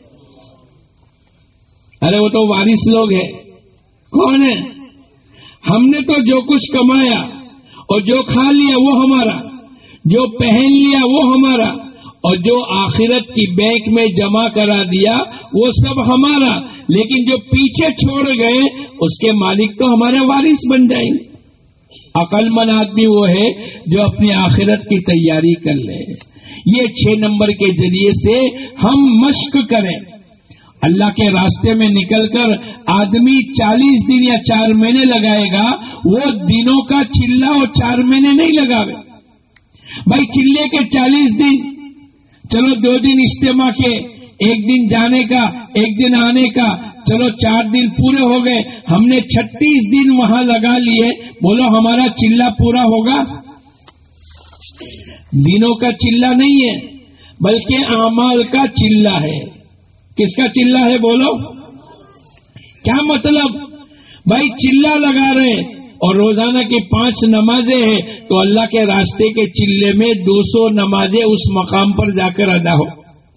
ارے وہ تو وارث لوگ ہیں۔ کون ہے؟ ہم نے تو جو کچھ کمایا اور جو کھا لیا وہ ہمارا، جو پہن لیا وہ ہمارا، اور جو آخرت کی بینک میں جمع کرا دیا وہ سب ہمارا، لیکن جو پیچھے چھوڑ گئے اس کے مالک تو ہمارے وارث بن جائیں گے۔ عقل مند آدمی وہ ہے جو اپنی آخرت کی تیاری کر لے۔ یہ 6 نمبر کے ذریعے سے ہم مشق کریں۔ اللہ کے راستے میں نکل کر آدمی 40 دن یا 4 مہینے لگائے گا، وہ دنوں کا چلہ اور 4 مہینے نہیں لگاوے۔ بھائی چلے کے 40 دن، چلو 2 دن اجتماع کے، 1 دن جانے کا 1 دن آنے کا، چلو 4 دن پورے ہو گئے، ہم نے 36 دن وہاں لگا لیے، بولو ہمارا چلہ پورا ہوگا؟ دنوں کا چلہ نہیں ہے بلکہ اعمال کا چلہ ہے۔ کس کا چلہ ہے؟ بولو کیا مطلب؟ بھائی چلہ لگا رہے اور روزانہ کی 5 نمازیں ہیں تو اللہ کے راستے کے چلے میں 200 نمازیں اس مقام پر جا کر ادا ہو۔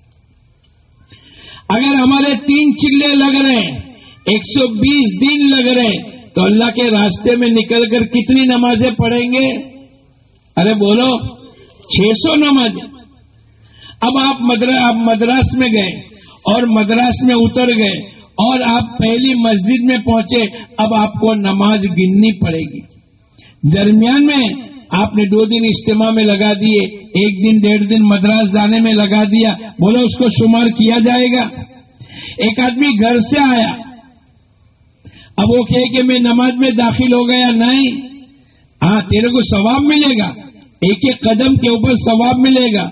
اگر ہمارے 3 چلے لگ رہے ہیں، 120 دن لگ رہے ہیں، تو اللہ کے راستے میں نکل کر کتنی نمازیں پڑھیں گے؟ ارے بولو 600 نمازیں۔ اب آپ مدراس میں گئے اور مدراس میں اتر گئے اور آپ پہلی مسجد میں پہنچے، اب آپ کو نماز گننی پڑے گی۔ درمیان میں آپ نے 2 دن اجتماع میں لگا دیے، 1 دن 1.5 دن مدراس جانے میں لگا دیا، بولو اس کو شمار کیا جائے گا؟ ایک آدمی گھر سے آیا، اب وہ کہے کہ میں نماز میں داخل ہو گیا، نہیں، ہاں تیرے کو ثواب ملے گا، ایک ایک قدم کے اوپر ثواب ملے گا۔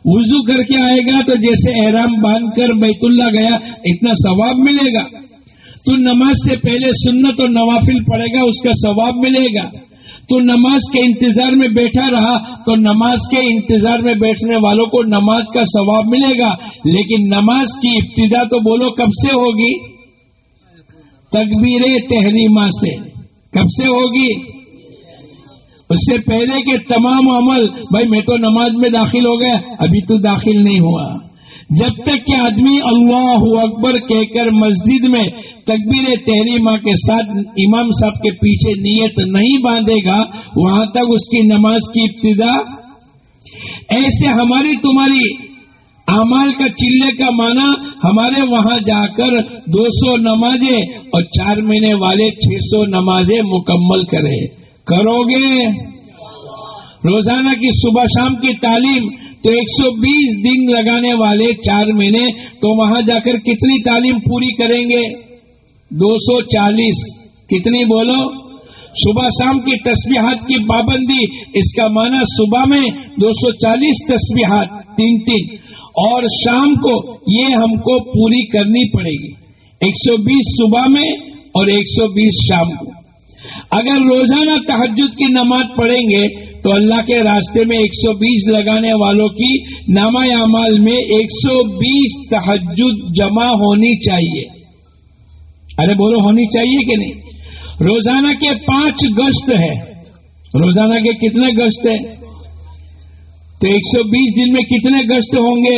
وضو کر کے آئے گا تو جیسے احرام باندھ کر بیت اللہ گیا اتنا ثواب ملے گا. تو نماز سے پہلے سنت اور نوافل پڑھے گا اس کا ثواب ملے گا. تو نماز کے انتظار میں بیٹھا رہا تو نماز کے انتظار میں بیٹھنے والوں کو نماز کا ثواب ملے گا. لیکن نماز کی ابتدا تو بولو کب سے ہوگی؟ تکبیر تحریمہ سے. کب سے ہوگی؟ اس سے پہلے کے تمام عمل. بھائی میں تو نماز میں داخل ہو گیا، ابھی تو داخل نہیں ہوا. جب تک کہ آدمی اللہ اکبر کہہ کر مسجد میں تکبیر تحریمہ کے ساتھ امام صاحب کے پیچھے نیت نہیں باندھے گا وہاں تک اس کی نماز کی ابتدا. ایسے ہماری تمہاری اعمال کا چلے کا معنی ہمارے وہاں جا کر 200 نمازیں اور 4 مہینے والے 600 نمازیں مکمل کرو گے. روزانہ کی صبح شام کی تعلیم تو 120 دن لگانے والے 4 مہینے تو وہاں جا کر کتنی تعلیم پوری کریں گے؟ 240. کتنی بولو؟ صبح شام کی تسبیحات کی پابندی، اس کا معنی صبح میں 240 تسبیحات 3 اور شام کو یہ ہم کو پوری کرنی پڑے گی. 120 صبح میں اور 120 شام کو. اگر روزانہ تہجد کی نماز پڑھیں گے تو اللہ کے راستے میں 120 لگانے والوں کی نامہ اعمال میں 120 تہجد جمع ہونی چاہیے. ارے بولو ہونی چاہیے کہ نہیں؟ روزانہ کے 5 گشت ہے. روزانہ کے کتنے گشت ہیں؟ تو 120 دن میں کتنے گشت ہوں گے؟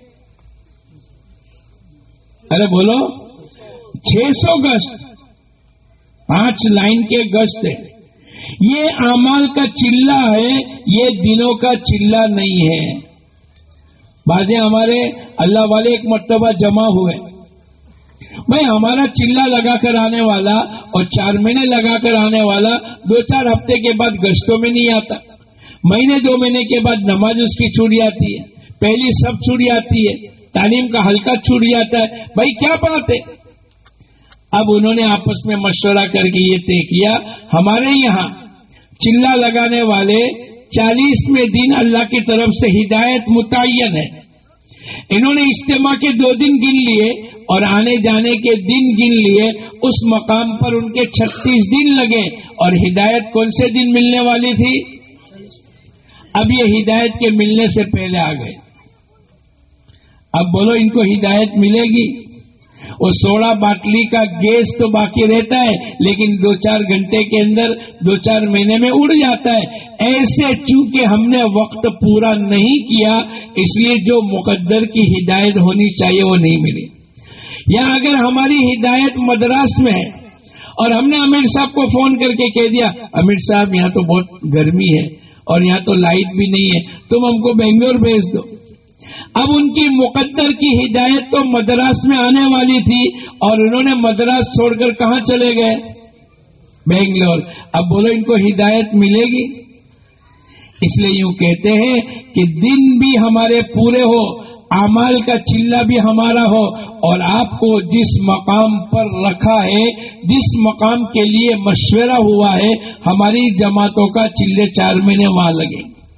ارے بولو 600 گشت. 5 لائن کے گشت ہے. یہ اعمال کا چلہ ہے، یہ دنوں کا چلہ نہیں ہے. بعضے ہمارے اللہ والے ایک مرتبہ جمع ہوئے. بھائی ہمارا چلہ لگا کر آنے والا اور 4 مہینے لگا کر آنے والا 2-4 ہفتے کے بعد گشتوں میں نہیں آتا. مہینے 2 مہینے کے بعد نماز اس کی چھوٹ جاتی ہے، پہلی سب چھوٹ جاتی ہے، تعلیم کا حلقہ چھوٹ جاتا ہے. بھائی کیا بات ہے؟ اب انہوں نے آپس میں مشورہ کر کے یہ طے کیا ہمارے یہاں چلہ لگانے والے 40ویں دن اللہ کی طرف سے ہدایت متعین ہے. انہوں نے اجتماع کے 2 دن گن لیے اور آنے جانے کے دن گن لیے. اس مقام پر ان کے 36 دن لگے اور ہدایت کون سے دن ملنے والی تھی؟ اب یہ ہدایت کے ملنے سے پہلے آ گئے. اب بولو ان کو ہدایت ملے گی؟ وہ 16 باٹلی کا گیس تو باقی رہتا ہے لیکن 2-4 گھنٹے کے اندر 2-4 مہینے میں اڑ جاتا ہے. ایسے چونکہ ہم نے وقت پورا نہیں کیا اس لیے جو مقدر کی ہدایت ہونی چاہیے وہ نہیں ملی. یا اگر ہماری ہدایت مدراس میں ہے اور ہم نے امیر صاحب کو فون کر کے کہہ دیا امیر صاحب یہاں تو بہت گرمی ہے اور یہاں تو لائٹ بھی نہیں ہے، تم ہم کو بنگلور بھیج دو. اب ان کی مقدر کی ہدایت تو مدراس میں آنے والی تھی اور انہوں نے مدراس چھوڑ کر کہاں چلے گئے؟ بنگلور. اب بولو ان کو ہدایت ملے گی؟ اس لیے یوں کہتے ہیں کہ دن بھی ہمارے پورے ہو، اعمال کا چلہ بھی ہمارا ہو اور آپ کو جس مقام پر رکھا ہے، جس مقام کے لیے مشورہ ہوا ہے، ہماری جماعتوں کا چلے 4 مہینے وہاں لگیں.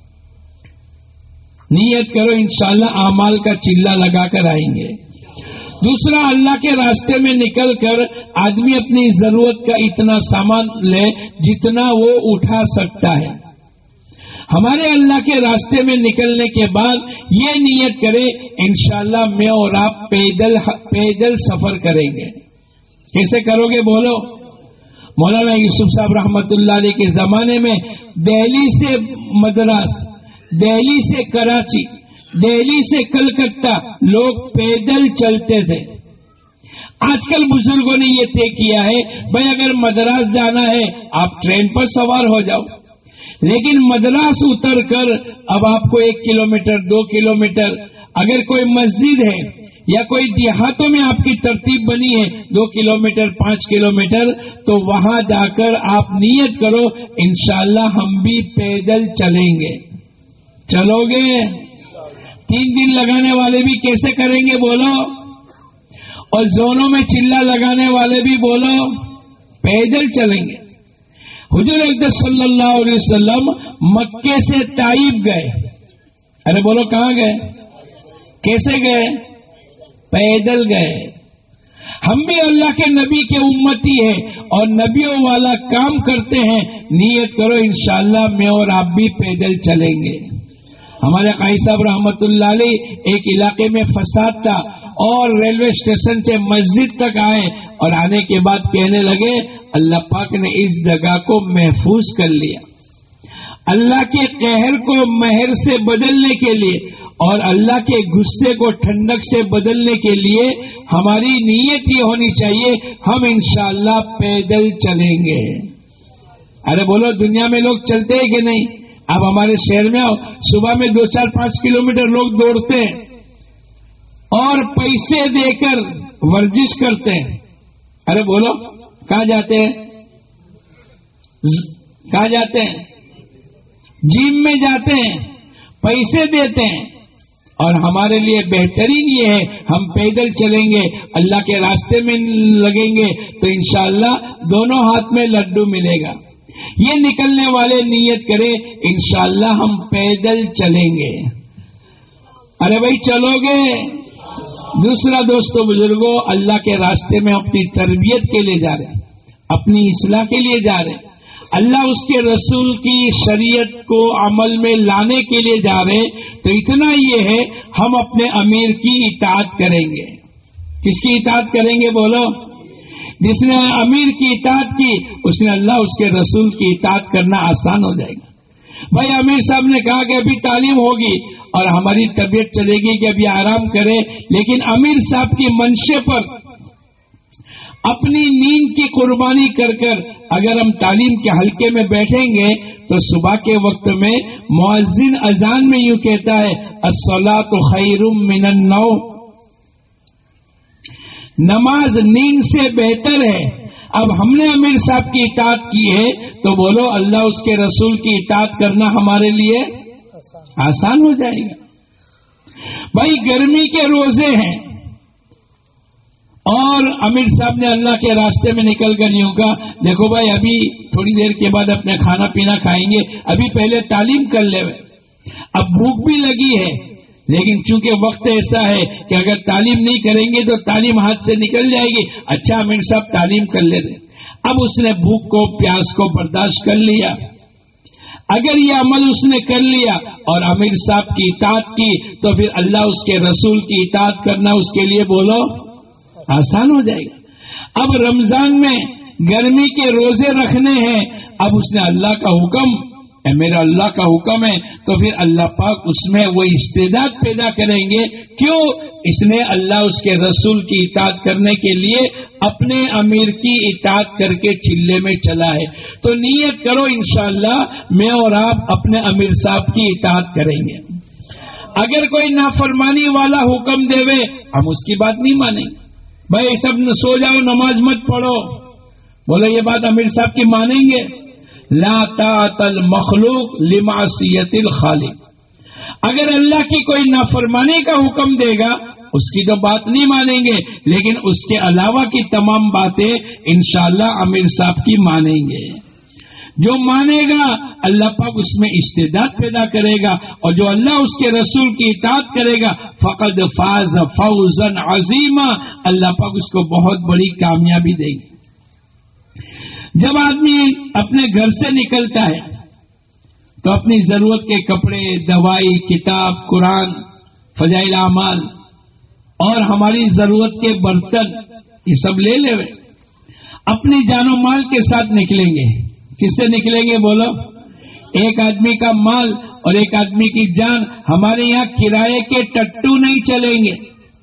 نیت کرو انشاءاللہ اعمال کا چلہ لگا کر آئیں گے. دوسرا، اللہ کے راستے میں نکل کر آدمی اپنی ضرورت کا اتنا سامان لے جتنا وہ اٹھا سکتا ہے. ہمارے اللہ کے راستے میں نکلنے کے بعد یہ نیت کرے انشاءاللہ میں اور آپ پیدل سفر کریں گے. کیسے کرو گے بولو؟ مولانا یوسف صاحب رحمت اللہ علیہ کے زمانے میں دہلی سے مدراس، دہلی سے کراچی، دہلی سے کلکتہ لوگ پیدل چلتے تھے. آج کل بزرگوں نے یہ طے کیا ہے بھائی اگر مدراس جانا ہے آپ ٹرین پر سوار ہو جاؤ، لیکن مدراس اتر کر اب آپ کو 1 کلومیٹر 2 کلومیٹر، اگر کوئی مسجد ہے یا کوئی دیہاتوں میں آپ کی ترتیب بنی ہے 2 کلومیٹر 5 کلومیٹر تو وہاں جا کر آپ نیت کرو انشاءاللہ ہم بھی پیدل چلیں گے. چلو گے؟ 3 دن لگانے والے بھی کیسے کریں گے بولو؟ اور زونوں میں چلہ لگانے والے بھی بولو پیدل چلیں گے. حضور اقدس صلی اللہ علیہ وسلم مکے سے طائف گئے ارے بولو کہاں گئے؟ کیسے گئے؟ پیدل گئے۔ ہم بھی اللہ کے نبی کے امتی ہیں اور نبیوں والا کام کرتے ہیں، نیت کرو انشاءاللہ میں اور آپ بھی پیدل چلیں گے۔ ہمارے قاضی صاحب رحمت اللہ علیہ ایک علاقے میں فساد تھا اور ریلوے اسٹیشن سے مسجد تک آئے اور آنے کے بعد کہنے لگے اللہ پاک نے اس جگہ کو محفوظ کر لیا۔ اللہ کے قہر کو مہر سے بدلنے کے لیے اور اللہ کے غصے کو ٹھنڈک سے بدلنے کے لیے ہماری نیت یہ ہونی چاہیے ہم انشاءاللہ پیدل چلیں گے۔ ارے بولو دنیا میں لوگ چلتے ہیں کہ نہیں؟ اب ہمارے شہر میں صبح میں 2-4-5 کلومیٹر لوگ دوڑتے ہیں اور پیسے دے کر ورزش کرتے ہیں۔ ارے بولو کہاں جاتے ہیں؟ کہاں جاتے ہیں؟ جم میں جاتے ہیں، پیسے دیتے ہیں۔ اور ہمارے لیے بہترین یہ ہے ہم پیدل چلیں گے، اللہ کے راستے میں لگیں گے تو انشاءاللہ دونوں ہاتھ میں لڈو ملے گا۔ یہ نکلنے والے نیت کرے انشاءاللہ ہم پیدل چلیں گے۔ ارے بھائی چلو گے؟ دوسرا دوستو بزرگوں، اللہ کے راستے میں اپنی تربیت کے لیے جا رہے ہیں، اپنی اصلاح کے لیے جا رہے ہیں، اللہ اس کے رسول کی شریعت کو عمل میں لانے کے لیے جا رہے ہیں، تو اتنا یہ ہے ہم اپنے امیر کی اطاعت کریں گے۔ کس کی اطاعت کریں گے بولو؟ جس نے امیر کی اطاعت کی اس نے اللہ اس کے رسول کی اطاعت کرنا آسان ہو جائے گا۔ بھائی امیر صاحب نے کہا کہ ابھی تعلیم ہوگی اور ہماری طبیعت چلے گی کہ ابھی آرام کرے، لیکن امیر صاحب کی منشے پر اپنی نیند کی قربانی کر کر اگر ہم تعلیم کے حلقے میں بیٹھیں گے تو صبح کے وقت میں مؤذن اذان میں یوں کہتا ہے الصلاۃ خیر من النوم، نماز نیند سے بہتر ہے۔ اب ہم نے امیر صاحب کی اطاعت کی ہے تو بولو اللہ اس کے رسول کی اطاعت کرنا ہمارے لیے آسان ہو جائے گا۔ بھائی گرمی کے روزے ہیں اور امیر صاحب نے اللہ کے راستے میں نکل کر یوں کہا دیکھو بھائی ابھی تھوڑی دیر کے بعد اپنے کھانا پینا کھائیں گے، ابھی پہلے تعلیم کر لے۔ اب بھوک بھی لگی ہے لیکن چونکہ وقت ایسا ہے کہ اگر تعلیم نہیں کریں گے تو تعلیم ہاتھ سے نکل جائے گی۔ اچھا امیر صاحب تعلیم کر لیتے۔ اب اس نے بھوک کو پیاس کو برداشت کر لیا۔ اگر یہ عمل اس نے کر لیا اور امیر صاحب کی اطاعت کی تو پھر اللہ اس کے رسول کی اطاعت کرنا اس کے لیے بولو آسان ہو جائے گا۔ اب رمضان میں گرمی کے روزے رکھنے ہیں، اب اس نے اللہ کا حکم میرا اللہ کا حکم ہے تو پھر اللہ پاک اس میں وہ استعداد پیدا کریں گے۔ کیوں؟ اس نے اللہ اس کے رسول کی اطاعت کرنے کے لیے اپنے امیر کی اطاعت کر کے چلے میں چلا ہے۔ تو نیت کرو انشاءاللہ میں اور آپ اپنے امیر صاحب کی اطاعت کریں گے۔ اگر کوئی نافرمانی والا حکم دے ہم اس کی بات نہیں مانیں گے۔ بھائی سب سو جاؤ نماز مت پڑھو، بولو یہ بات امیر صاحب کی مانیں گے؟ لا طاعت المخلوق لمعصیت الخالق۔ اگر اللہ کی کوئی نافرمانی کا حکم دے گا اس کی تو بات نہیں مانیں گے، لیکن اس کے علاوہ کی تمام باتیں انشاءاللہ امیر صاحب کی مانیں گے۔ جو مانے گا اللہ پاک اس میں استعداد پیدا کرے گا، اور جو اللہ اس کے رسول کی اطاعت کرے گا فقد فاز فوزا عظیما، اللہ پاک اس کو بہت بڑی کامیابی دے گی۔ جب آدمی اپنے گھر سے نکلتا ہے تو اپنی ضرورت کے کپڑے، دوائی، کتاب، قرآن، فضائل اعمال اور ہماری ضرورت کے برتن یہ سب لے لے اپنی جان و مال کے ساتھ نکلیں گے۔ کس سے نکلیں گے بولو؟ ایک آدمی کا مال اور ایک آدمی کی جان۔ ہمارے یہاں کرائے کے ٹٹو نہیں چلیں گے۔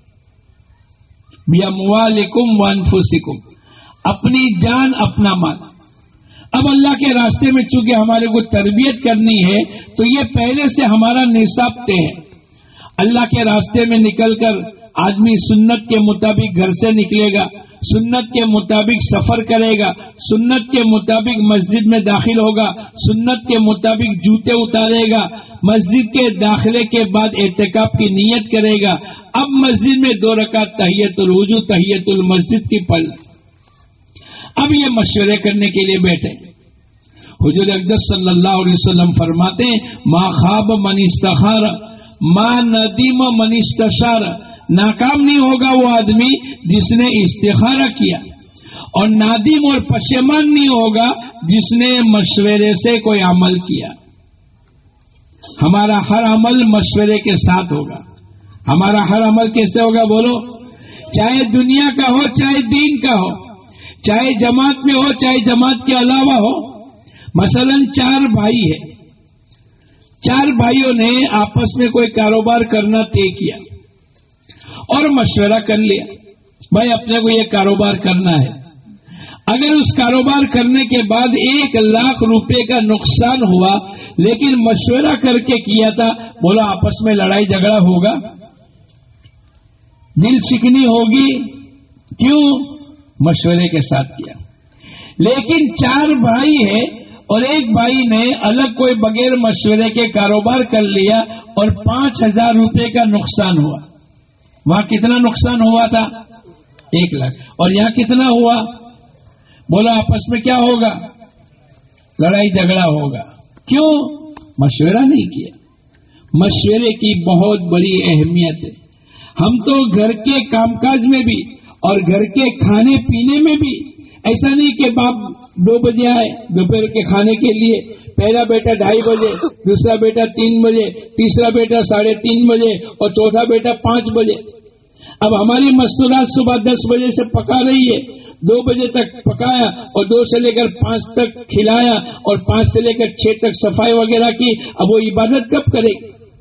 بِأَمْوَالِكُمْ وَأَنفُسِكُمْ، اپنی جان اپنا مال۔ اب اللہ کے راستے میں چونکہ ہمارے کو تربیت کرنی ہے تو یہ پہلے سے ہمارا نصاب طے ہے۔ اللہ کے راستے میں نکل کر آدمی سنت کے مطابق گھر سے نکلے گا، سنت کے مطابق سفر کرے گا، سنت کے مطابق مسجد میں داخل ہوگا، سنت کے مطابق جوتے اتارے گا، مسجد کے داخلے کے بعد اعتکاف کی نیت کرے گا۔ اب مسجد میں 2 رکعت تحیۃ الوضو تحیۃ المسجد کی پڑھ۔ اب یہ مشورے کرنے کے لیے بیٹھے۔ حضور اقدس صلی اللہ علیہ وسلم فرماتے ہیں ما خاب من استخار ما ندیم من استشار، ناکام نہیں ہوگا وہ آدمی جس نے استخارہ کیا، اور نادم اور پشیمان نہیں ہوگا جس نے مشورے سے کوئی عمل کیا۔ ہمارا ہر عمل مشورے کے ساتھ ہوگا۔ ہمارا ہر عمل کیسے ہوگا بولو؟ چاہے دنیا کا ہو، چاہے دین کا ہو، چاہے جماعت میں ہو، چاہے جماعت کے علاوہ ہو۔ مثلا 4 بھائی ہیں، 4 بھائیوں نے آپس میں کوئی کاروبار کرنا طے کیا اور مشورہ کر لیا، بھائی اپنے کو یہ کاروبار کرنا ہے۔ اگر اس کاروبار کرنے کے بعد 1 لاکھ روپے کا نقصان ہوا لیکن مشورہ کر کے کیا تھا، بولا آپس میں لڑائی جھگڑا ہوگا، دل شکنی ہوگی، کیوں؟ مشورے کے ساتھ کیا۔ لیکن 4 بھائی ہیں اور ایک بھائی نے الگ کوئی بغیر مشورے کے کاروبار کر لیا اور 5,000 روپے کا نقصان ہوا۔ وہاں کتنا نقصان ہوا تھا؟ 1 لاکھ، اور یہاں کتنا ہوا؟ بولا آپس میں کیا ہوگا؟ لڑائی جھگڑا ہوگا، کیوں؟ مشورہ نہیں کیا۔ مشورے کی بہت بڑی اہمیت ہے۔ ہم تو گھر کے کام کاج میں بھی اور گھر کے کھانے پینے میں بھی ایسا نہیں کہ باپ 2 بجے آئے دوپہر کے کھانے کے لیے، پہلا بیٹا 2:30 بجے، دوسرا بیٹا 3 بجے، تیسرا بیٹا 3:30 بجے اور چوتھا بیٹا 5 بجے۔ اب ہماری مستورات صبح 10 بجے سے پکا رہی ہے، 2 بجے تک پکایا اور 2 سے لے کر 5 تک کھلایا اور 5 سے لے کر 6 تک صفائی وغیرہ کی۔ اب وہ عبادت کب کرے؟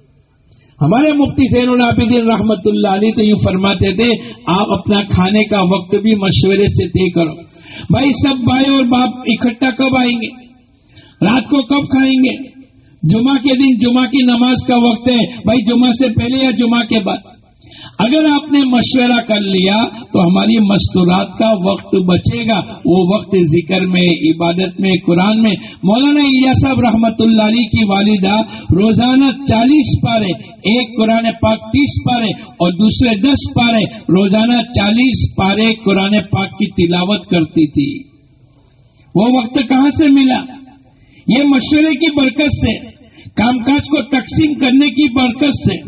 ہمارے مفتی زین العابدین رحمت اللہ علیہ تو یوں فرماتے تھے، آپ اپنا کھانے کا وقت بھی مشورے سے طے کرو۔ بھائی سب بھائی اور باپ اکٹھا کب آئیں گے؟ رات کو کب کھائیں گے؟ جمعہ کے دن جمعہ کی نماز کا وقت ہے، بھائی جمعہ سے پہلے یا جمعہ کے بعد؟ اگر آپ نے مشورہ کر لیا تو ہماری مستورات کا وقت بچے گا، وہ وقت ذکر میں، عبادت میں، قرآن میں۔ مولانا الیاس صاحب رحمت اللہ علیہ کی والدہ روزانہ 40 پارے، ایک قرآن پاک 30 پارے اور دوسرے 10 پارے، روزانہ 40 پارے قرآن پاک کی تلاوت کرتی تھی۔ وہ وقت کہاں سے ملا؟ یہ مشورے کی برکت سے، کام کاج کو تقسیم کرنے کی برکت سے۔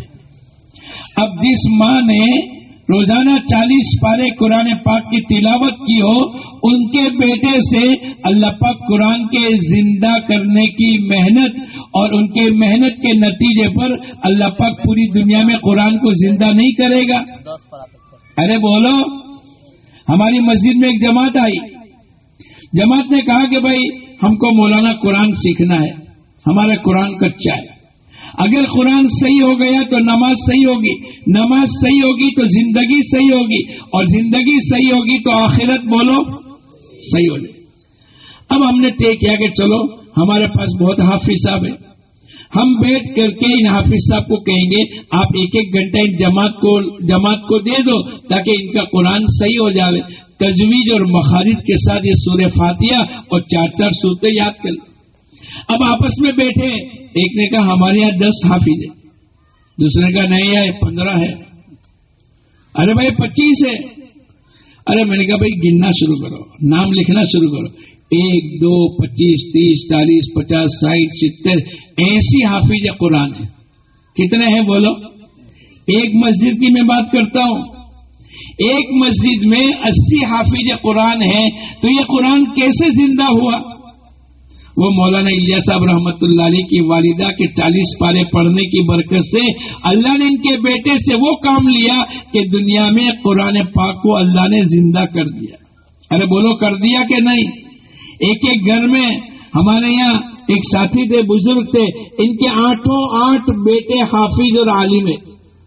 اب جس ماں نے روزانہ 40 پارے قرآن پاک کی تلاوت کی ہو، ان کے بیٹے سے اللہ پاک قرآن کے زندہ کرنے کی محنت اور ان کے محنت کے نتیجے پر اللہ پاک پوری دنیا میں قرآن کو زندہ نہیں کرے گا؟ ارے بولو۔ ہماری مسجد میں ایک جماعت آئی، جماعت نے کہا کہ بھائی ہم کو مولانا قرآن سیکھنا ہے، ہمارا قرآن کچا ہے۔ اگر قرآن صحیح ہو گیا تو نماز صحیح ہوگی، نماز صحیح ہوگی تو زندگی صحیح ہوگی، اور زندگی صحیح ہوگی تو آخرت بولو صحیح ہو جائے۔ اب ہم نے طے کیا کہ چلو ہمارے پاس بہت حافظ صاحب ہیں، ہم بیٹھ کر کے ان حافظ صاحب کو کہیں گے آپ 1-1 گھنٹہ ان جماعت کو دے دو تاکہ ان کا قرآن صحیح ہو جائے، تجوید اور مخارج کے ساتھ یہ سورہ فاتحہ اور 4 سورتیں یاد کر لیں۔ اب آپس میں بیٹھے، ایک نے کہا ہمارے یہاں 10 حافظ ہے، دوسرے نے کہا نہیں ہے 15 ہے، ارے بھائی 25 ہے، ارے میں نے کہا بھائی گننا شروع کرو، نام لکھنا شروع کرو، 1 2 25 30 40 50 60 70 80 حافظ قرآن ہے۔ کتنے ہیں بولو؟ ایک مسجد کی میں بات کرتا ہوں، ایک مسجد میں 80 حافظ قرآن ہے، تو یہ قرآن کیسے زندہ ہوا؟ وہ مولانا الیاس صاحب رحمت اللہ علیہ کی والدہ کے 40 پارے پڑھنے کی برکت سے اللہ نے ان کے بیٹے سے وہ کام لیا کہ دنیا میں قرآن پاک کو اللہ نے زندہ کر دیا۔ ارے بولو کر دیا کہ نہیں؟ ایک گھر میں ہمارے یہاں ایک ساتھی تھے، بزرگ تھے، ان کے 8 بیٹے حافظ اور عالم ہیں،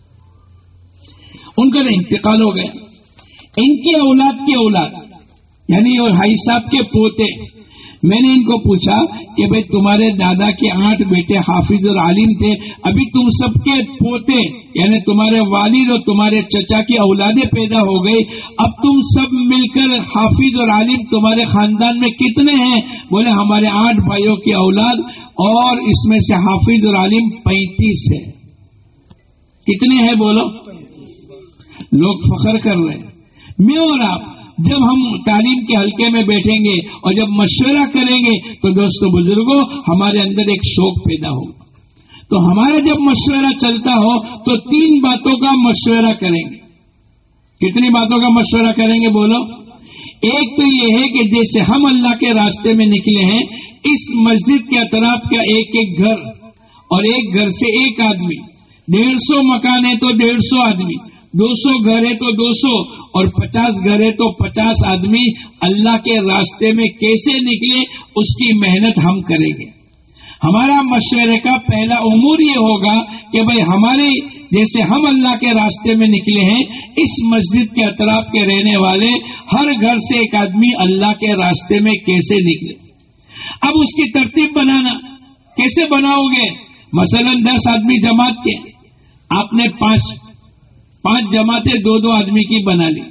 ان کا انتقال ہو گیا۔ ان کی اولاد کی اولاد یعنی وہ بھائی صاحب کے پوتے، میں نے ان کو پوچھا کہ بھئی تمہارے دادا کے 8 بیٹے حافظ اور عالم تھے، ابھی تم سب کے پوتے یعنی تمہارے والد اور تمہارے چچا کی اولادیں پیدا ہو گئی، اب تم سب مل کر حافظ اور عالم تمہارے خاندان میں کتنے ہیں؟ بولے ہمارے 8 بھائیوں کی اولاد اور اس میں سے حافظ اور عالم 35 ہے۔ کتنے ہیں بولو؟ لوگ فخر کر رہے ہیں۔ میں اور آپ جب ہم تعلیم کے حلقے میں بیٹھیں گے اور جب مشورہ کریں گے تو دوستو بزرگوں ہمارے اندر ایک شوق پیدا ہوگا، تو ہمارا جب مشورہ چلتا ہو تو 3 باتوں کا مشورہ کریں گے. کتنی باتوں کا مشورہ کریں گے بولو؟ ایک تو یہ ہے کہ جیسے ہم اللہ کے راستے میں نکلے ہیں، اس مسجد کے اطراف کا ایک ایک گھر اور ایک گھر سے ایک آدمی، 150 مکان ہے تو 150 آدمی، 200 گھر ہے تو 200 اور 50 گھر ہے تو 50 آدمی اللہ کے راستے میں کیسے نکلے اس کی محنت ہم کریں گے. ہمارا مشورے کا پہلا امور یہ ہوگا کہ بھئی ہمارے جیسے ہم اللہ کے راستے میں نکلے ہیں، اس مسجد کے اطراف کے رہنے والے ہر گھر سے ایک آدمی اللہ کے راستے میں کیسے نکلے. اب اس کی ترتیب بنانا کیسے بناؤ گے؟ مثلا 10 آدمی جماعت کے، آپ نے 5 جماعتیں 2 آدمی کی بنا لی،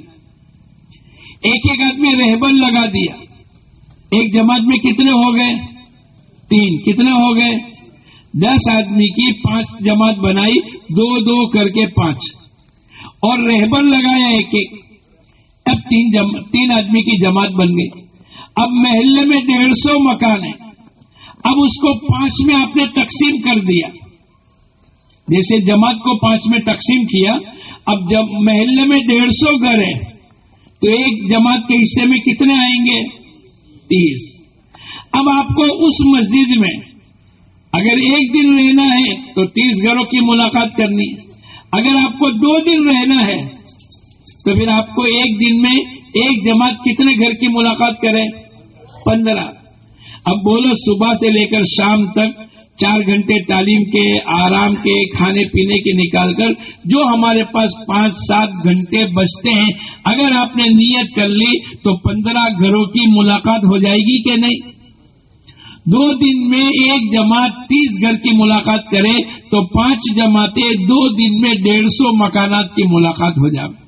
ایک آدمی رہبر لگا دیا. ایک جماعت میں کتنے ہو گئے؟ 3. کتنے ہو گئے؟ 10 آدمی کی 5 جماعت بنائی، 2 کر کے 5 اور رہبر لگایا ایک. اب 3 آدمی کی جماعت بن گئی. اب محلے میں 150 مکان ہے، اب اس کو 5 میں آپ نے تقسیم کر دیا. جیسے جماعت کو 5 میں تقسیم کیا، اب جب محلے میں 150 گھر ہے تو ایک جماعت کے حصے میں کتنے آئیں گے؟ 30. اب آپ کو اس مسجد میں اگر 1 دن رہنا ہے تو 30 گھروں کی ملاقات کرنی ہے. اگر آپ کو 2 دن رہنا ہے تو پھر آپ کو 1 دن میں ایک جماعت کتنے گھر کی ملاقات کرے؟ 15. اب بولو صبح سے لے کر شام تک 4 گھنٹے تعلیم کے، آرام کے، کھانے پینے کے نکال کر جو ہمارے پاس 5-7 گھنٹے بچتے ہیں، اگر آپ نے نیت کر لی تو 15 گھروں کی ملاقات ہو جائے گی کہ نہیں؟ 2 دن میں ایک جماعت 30 گھر کی ملاقات کرے تو 5 جماعتیں 2 دن میں 150 مکانات کی ملاقات ہو جائے.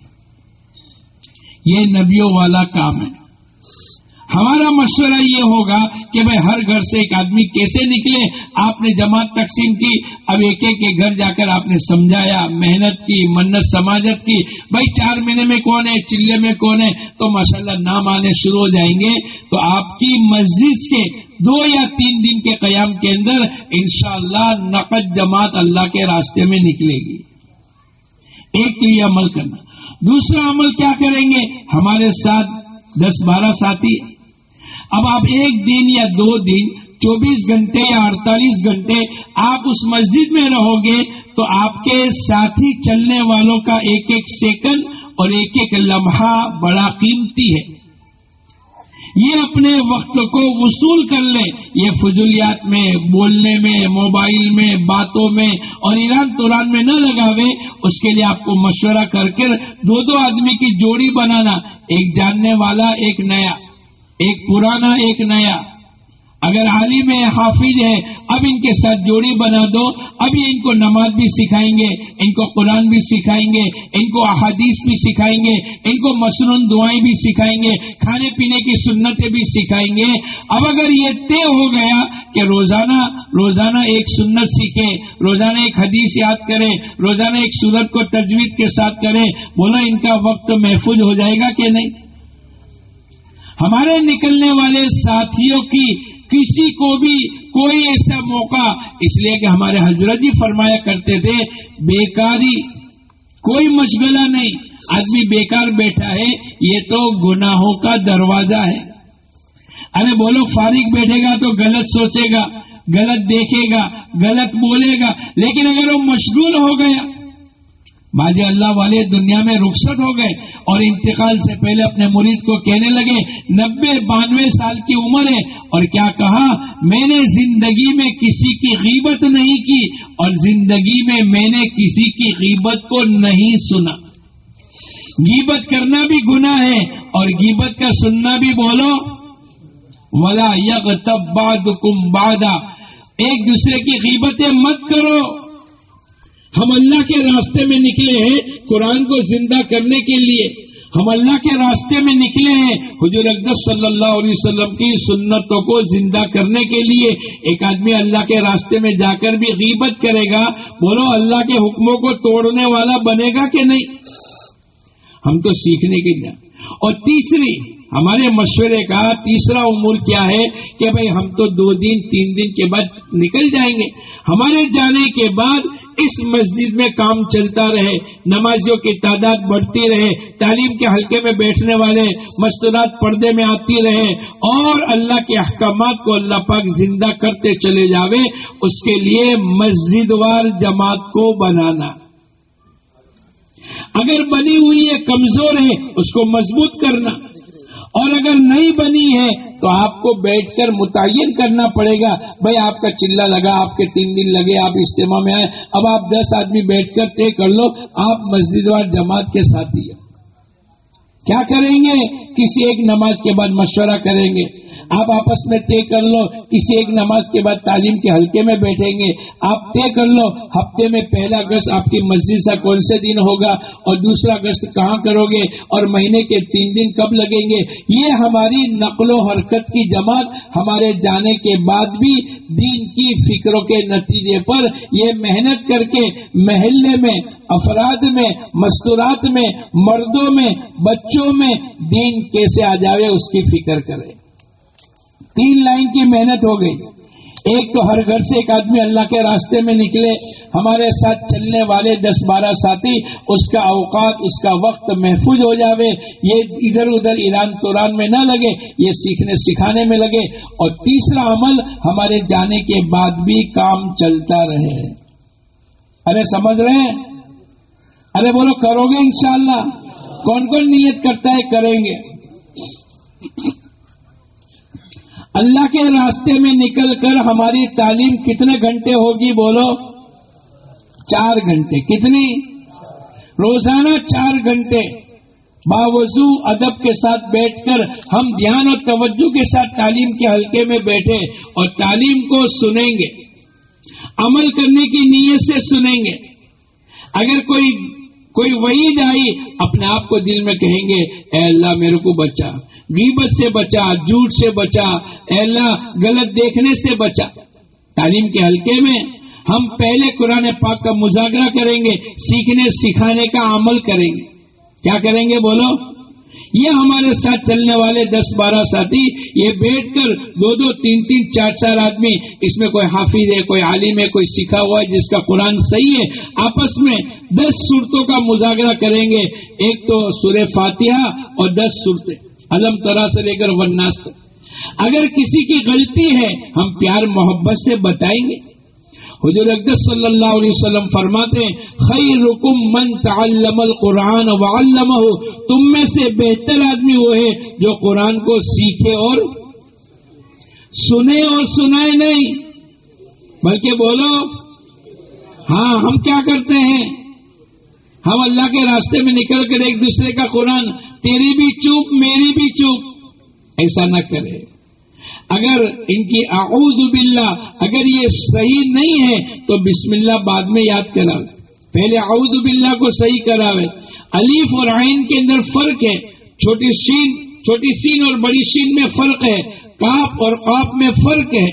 یہ نبیوں والا کام ہے. ہمارا مشورہ یہ ہوگا کہ بھئی ہر گھر سے ایک آدمی کیسے نکلے. آپ نے جماعت تقسیم کی، اب ایک کے گھر جا کر آپ نے سمجھایا، محنت کی، منت سماجت کی. بھائی 4 مہینے میں کون ہے، چلے میں کون ہے، تو ماشاءاللہ نام آنے شروع ہو جائیں گے. تو آپ کی مسجد کے 2 یا 3 دن کے قیام کے اندر انشاءاللہ نقد جماعت اللہ کے راستے میں نکلے گی. ایک تو یہ عمل کرنا. دوسرا عمل کیا کریں گے؟ ہمارے ساتھ 10-12 ساتھی، اب آپ 1 دن یا 2 دن 24 گھنٹے یا 48 گھنٹے آپ اس مسجد میں رہو گے تو آپ کے ساتھی چلنے والوں کا ایک سیکنڈ اور ایک لمحہ بڑا قیمتی ہے. یہ اپنے وقت کو وصول کر لیں. یہ فضولیات میں، بولنے میں، موبائل میں، باتوں میں اور ایران توران میں نہ لگاوے. اس کے لیے آپ کو مشورہ کر کے 2 آدمی کی جوڑی بنانا، ایک جاننے والا ایک نیا، ایک پرانا ایک نیا. اگر عالم ہے، حافظ ہے، اب ان کے ساتھ جوڑی بنا دو. اب یہ ان کو نماز بھی سکھائیں گے، ان کو قرآن بھی سکھائیں گے، ان کو احادیث بھی سکھائیں گے، ان کو مسنون دعائیں بھی سکھائیں گے، کھانے پینے کی سنتیں بھی سکھائیں گے. اب اگر یہ طے ہو گیا کہ روزانہ ایک سنت سیکھیں، روزانہ ایک حدیث یاد کریں، روزانہ ایک سورت کو تجوید کے ساتھ کریں، بولا ان کا وقت محفوظ ہو جائے گا کہ نہیں؟ ہمارے نکلنے والے ساتھیوں کی کسی کو بھی کوئی ایسا موقع، اس لیے کہ ہمارے حضرت جی فرمایا کرتے تھے بیکاری کوئی مشغلہ نہیں. آدمی بیکار بیٹھا ہے یہ تو گناہوں کا دروازہ ہے. ارے بولو فارغ بیٹھے گا تو غلط سوچے گا، غلط دیکھے گا، غلط بولے گا. لیکن اگر وہ مشغول ہو گیا، باجی اللہ والے دنیا میں رخصت ہو گئے اور انتقال سے پہلے اپنے مرید کو کہنے لگے 90-92 سال کی عمر ہے اور کیا کہا، میں نے زندگی میں کسی کی غیبت نہیں کی اور زندگی میں نے کسی کی غیبت کو نہیں سنا. غیبت کرنا بھی گناہ ہے اور غیبت کا سننا بھی. بولو ولا یغتب بعضکم بعضا، ایک دوسرے کی غیبتیں مت کرو. ہم اللہ کے راستے میں نکلے ہیں قرآن کو زندہ کرنے کے لیے. ہم اللہ کے راستے میں نکلے ہیں حضور اقدس صلی اللہ علیہ وسلم کی سنتوں کو زندہ کرنے کے لیے. ایک آدمی اللہ کے راستے میں جا کر بھی غیبت کرے گا، بولو اللہ کے حکموں کو توڑنے والا بنے گا کہ نہیں؟ ہم تو سیکھنے کے لیے. اور تیسری ہمارے مشورے کا تیسرا امور کیا ہے کہ بھئی ہم تو 2 دن 3 دن کے بعد نکل جائیں گے. ہمارے جانے کے بعد اس مسجد میں کام چلتا رہے، نمازیوں کی تعداد بڑھتی رہے، تعلیم کے حلقے میں بیٹھنے والے مستورات پردے میں آتی رہے، اور اللہ کے احکامات کو اللہ پاک زندہ کرتے چلے جاوے، اس کے لیے مسجد وار جماعت کو بنانا. اگر بنی ہوئی ہے کمزور ہے اس کو مضبوط کرنا، اور اگر نہیں بنی ہے تو آپ کو بیٹھ کر متعین کرنا پڑے گا. بھائی آپ کا چلہ لگا، آپ کے 3 دن لگے، آپ اجتماع میں آئے، اب آپ 10 آدمی بیٹھ کر طے کر لو آپ مسجد وار جماعت کے ساتھی ہیں. کیا کریں گے؟ کسی ایک نماز کے بعد مشورہ کریں گے، آپ آپس میں طے کر لو کسی ایک نماز کے بعد تعلیم کے حلقے میں بیٹھیں گے، آپ طے کر لو ہفتے میں پہلا گشت آپ کی مسجد سے کون سے دن ہوگا اور دوسرا گشت کہاں کرو گے، اور مہینے کے 3 دن کب لگیں گے. یہ ہماری نقل و حرکت کی جماعت ہمارے جانے کے بعد بھی دین کی فکروں کے نتیجے پر یہ محنت کر کے محلے میں، افراد میں، مستورات میں، مردوں میں، بچوں میں دین کیسے آ جاوے اس کی فکر کرے. 3 لائن کی محنت ہو گئی. ایک تو ہر گھر سے ایک آدمی اللہ کے راستے میں نکلے، ہمارے ساتھ چلنے والے 10-12 ساتھی، اس کا اوقات، اس کا وقت محفوظ ہو جاوے، یہ ادھر ادھر ایران توران میں نہ لگے، یہ سیکھنے سکھانے میں لگے. اور تیسرا عمل ہمارے جانے کے بعد بھی کام چلتا رہے. ارے سمجھ رہے ہیں؟ ارے بولو کرو گے انشاءاللہ؟ کون کون نیت کرتا ہے کریں گے؟ اللہ کے راستے میں نکل کر ہماری تعلیم کتنے گھنٹے ہوگی بولو؟ 4 گھنٹے. کتنی؟ روزانہ 4 گھنٹے باوضو ادب کے ساتھ بیٹھ کر ہم دھیان اور توجہ کے ساتھ تعلیم کے حلقے میں بیٹھے اور تعلیم کو سنیں گے، عمل کرنے کی نیت سے سنیں گے. اگر کوئی وعید آئی اپنے آپ کو دل میں کہیں گے اے اللہ میرے کو بچا، غیبت سے بچا، جھوٹ سے بچا، اے اللہ غلط دیکھنے سے بچا. تعلیم کے حلقے میں ہم پہلے قرآن پاک کا مذاکرہ کریں گے، سیکھنے سکھانے کا عمل کریں گے. کیا کریں گے بولو؟ یہ ہمارے ساتھ چلنے والے 10-12 ساتھی یہ بیٹھ کر 2-2, 3-3, 4-4 آدمی، اس میں کوئی حافظ ہے، کوئی عالم ہے، کوئی سیکھا ہوا ہے جس کا قرآن صحیح ہے، آپس میں 10 سورتوں کا مذاکرہ کریں گے. ایک تو سورہ فاتحہ اور 10 سورتیں علم ترا سے لے کر والناس تک. اگر کسی کی غلطی ہے ہم پیار محبت سے بتائیں گے. حضور اقدس صلی اللہ علیہ وسلم فرماتے ہیں خیرکم من تعلم القرآن وعلمہ، تم میں سے بہتر آدمی وہ ہے جو قرآن کو سیکھے اور سنے اور سنائے نہیں، بلکہ بولو ہاں ہم کیا کرتے ہیں؟ ہم اللہ کے راستے میں نکل کر ایک دوسرے کا قرآن، تیری بھی چوپ میری بھی چوپ، ایسا نہ کرے. اگر ان کی اعوذ باللہ اگر یہ صحیح نہیں ہے تو بسم اللہ بعد میں یاد کراوے، پہلے اعوذ باللہ کو صحیح کراوے. الف اور عین کے اندر فرق ہے، چھوٹی سین اور بڑی شین میں فرق ہے، کاف اور قاف میں فرق ہے.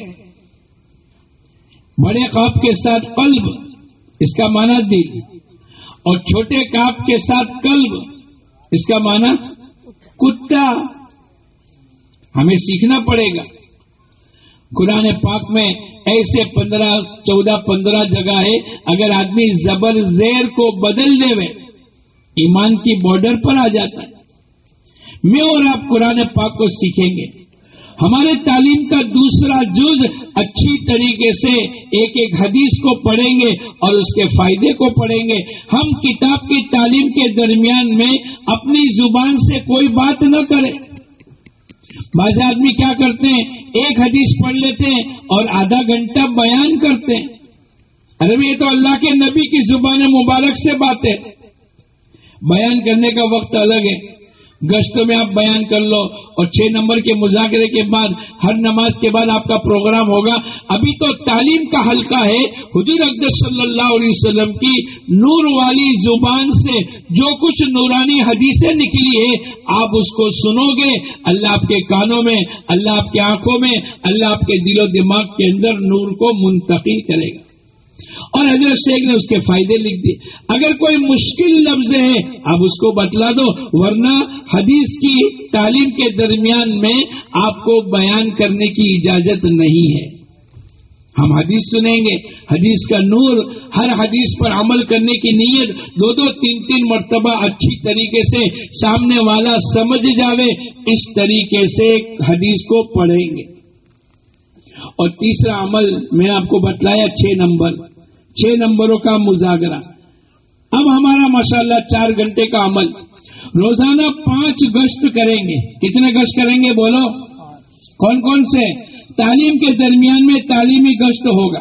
بڑے قاف کے ساتھ قلب اس کا معنی دل، اور چھوٹے کاف کے ساتھ قلب اس کا معنی کتا. ہمیں سیکھنا پڑے گا. قرآن پاک میں ایسے 14-15 جگہ ہے، اگر آدمی زبر زیر کو بدل دے وے ایمان کی بارڈر پر آ جاتا ہے. میں اور آپ قرآن پاک کو سیکھیں گے. ہمارے تعلیم کا دوسرا جز اچھی طریقے سے ایک ایک حدیث کو پڑھیں گے اور اس کے فائدے کو پڑھیں گے. ہم کتاب کی تعلیم کے درمیان میں اپنی زبان سے کوئی بات نہ کریں. بعض آدمی کیا کرتے ہیں، ایک حدیث پڑھ لیتے ہیں اور آدھا گھنٹہ بیان کرتے ہیں. ارے یہ تو اللہ کے نبی کی زبان مبارک سے بات ہے. بیان کرنے کا وقت الگ ہے. گشتوں میں آپ بیان کر لو، اور 6 نمبر کے مذاکرے کے بعد ہر نماز کے بعد آپ کا پروگرام ہوگا. ابھی تو تعلیم کا حلقہ ہے. حضور اقدس صلی اللہ علیہ وسلم کی نور والی زبان سے جو کچھ نورانی حدیثیں نکلی ہے آپ اس کو سنو گے. اللہ آپ کے کانوں میں، اللہ آپ کی آنکھوں میں، اللہ آپ کے دل و دماغ کے اندر نور کو منتقل کرے گا. اور حضرت شیخ نے اس کے فائدے لکھ دیے. اگر کوئی مشکل لفظ ہے آپ اس کو بتلا دو، ورنہ حدیث کی تعلیم کے درمیان میں آپ کو بیان کرنے کی اجازت نہیں ہے. ہم حدیث سنیں گے، حدیث کا نور، ہر حدیث پر عمل کرنے کی نیت، 2-3 مرتبہ اچھی طریقے سے سامنے والا سمجھ جاوے، اس طریقے سے حدیث کو پڑھیں گے۔ اور تیسرا عمل میں آپ کو بتلایا 6 نمبروں کا مذاکرہ۔ اب ہمارا ماشاءاللہ 4 گھنٹے کا عمل، روزانہ 5 گشت کریں گے۔ کتنے گشت کریں گے بولو؟ کون کون سے؟ تعلیم کے درمیان میں تعلیمی گشت ہوگا،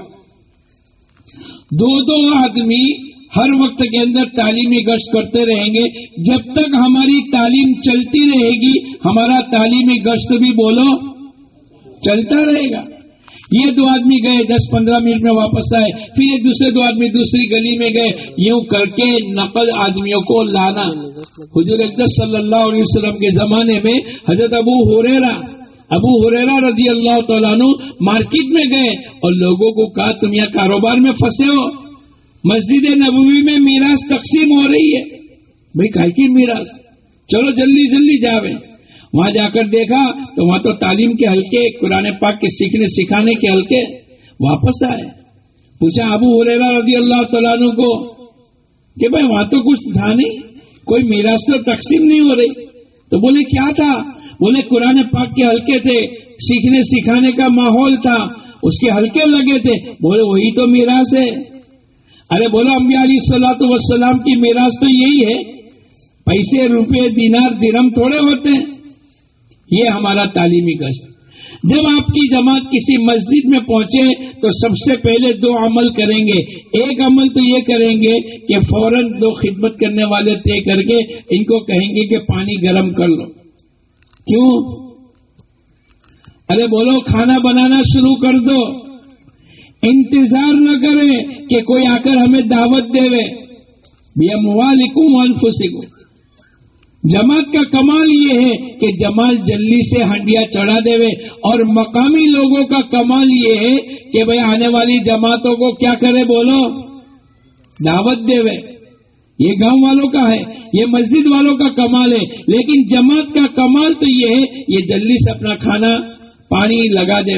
2 آدمی ہر وقت کے اندر تعلیمی گشت کرتے رہیں گے۔ جب تک ہماری تعلیم چلتی رہے گی، ہمارا تعلیمی گشت بھی بولو چلتا رہے گا۔ یہ 2 آدمی گئے، 10-15 منٹ میں واپس آئے، پھر یہ دوسرے 2 آدمی دوسری گلی میں گئے، یوں کر کے نقل آدمیوں کو لانا۔ حضور اقدس صلی اللہ علیہ وسلم کے زمانے میں حضرت ابو ہریرہ رضی اللہ تعالیٰ عنہ مارکیٹ میں گئے اور لوگوں کو کہا تم یہاں کاروبار میں پھنسے ہو، مسجد نبوی میں میراث تقسیم ہو رہی ہے۔ بھئی کائے کی میراث؟ چلو جلدی جلدی جاوے۔ وہاں جا کر دیکھا تو وہاں تو تعلیم کے حلقے، قرآن پاک کے سیکھنے سکھانے کے حلقے، واپس آئے۔ پوچھا ابو ہریرہ رضی اللہ تعالیٰ عنہ کو کہ بھائی وہاں تو کچھ تھا نہیں، کوئی میراث تو تقسیم نہیں ہو رہی۔ تو بولے کیا تھا؟ بولے قرآن پاک کے حلقے تھے، سیکھنے سکھانے کا ماحول تھا، اس کے حلقے لگے تھے۔ بولے وہی تو میراث ہے۔ ارے بولو انبیاء علیہ الصلوۃ والسلام کی میراث تو یہی ہے، پیسے، روپے، دینار، درہم تھوڑے ہوتے ہیں۔ یہ ہمارا تعلیمی گشت۔ جب آپ کی جماعت کسی مسجد میں پہنچے تو سب سے پہلے 2 عمل کریں گے۔ ایک عمل تو یہ کریں گے کہ فوراً 2 خدمت کرنے والے طے کر کے ان کو کہیں گے کہ پانی گرم کر لو۔ کیوں؟ ارے بولو کھانا بنانا شروع کر دو، انتظار نہ کریں کہ کوئی آ کر ہمیں دعوت دے بِأَمْوَالِكُمْ وَأَنفُسِكُمْ۔ جماعت کا کمال یہ ہے کہ جماعت جلدی سے ہنڈیا چڑھا دے، اور مقامی لوگوں کا کمال یہ ہے کہ بھئی آنے والی جماعتوں کو کیا کرے بولو؟ دعوت دے۔ یہ گاؤں والوں کا ہے، یہ مسجد والوں کا کمال ہے، لیکن جماعت کا کمال تو یہ ہے یہ جلدی سے اپنا کھانا پانی لگا دے،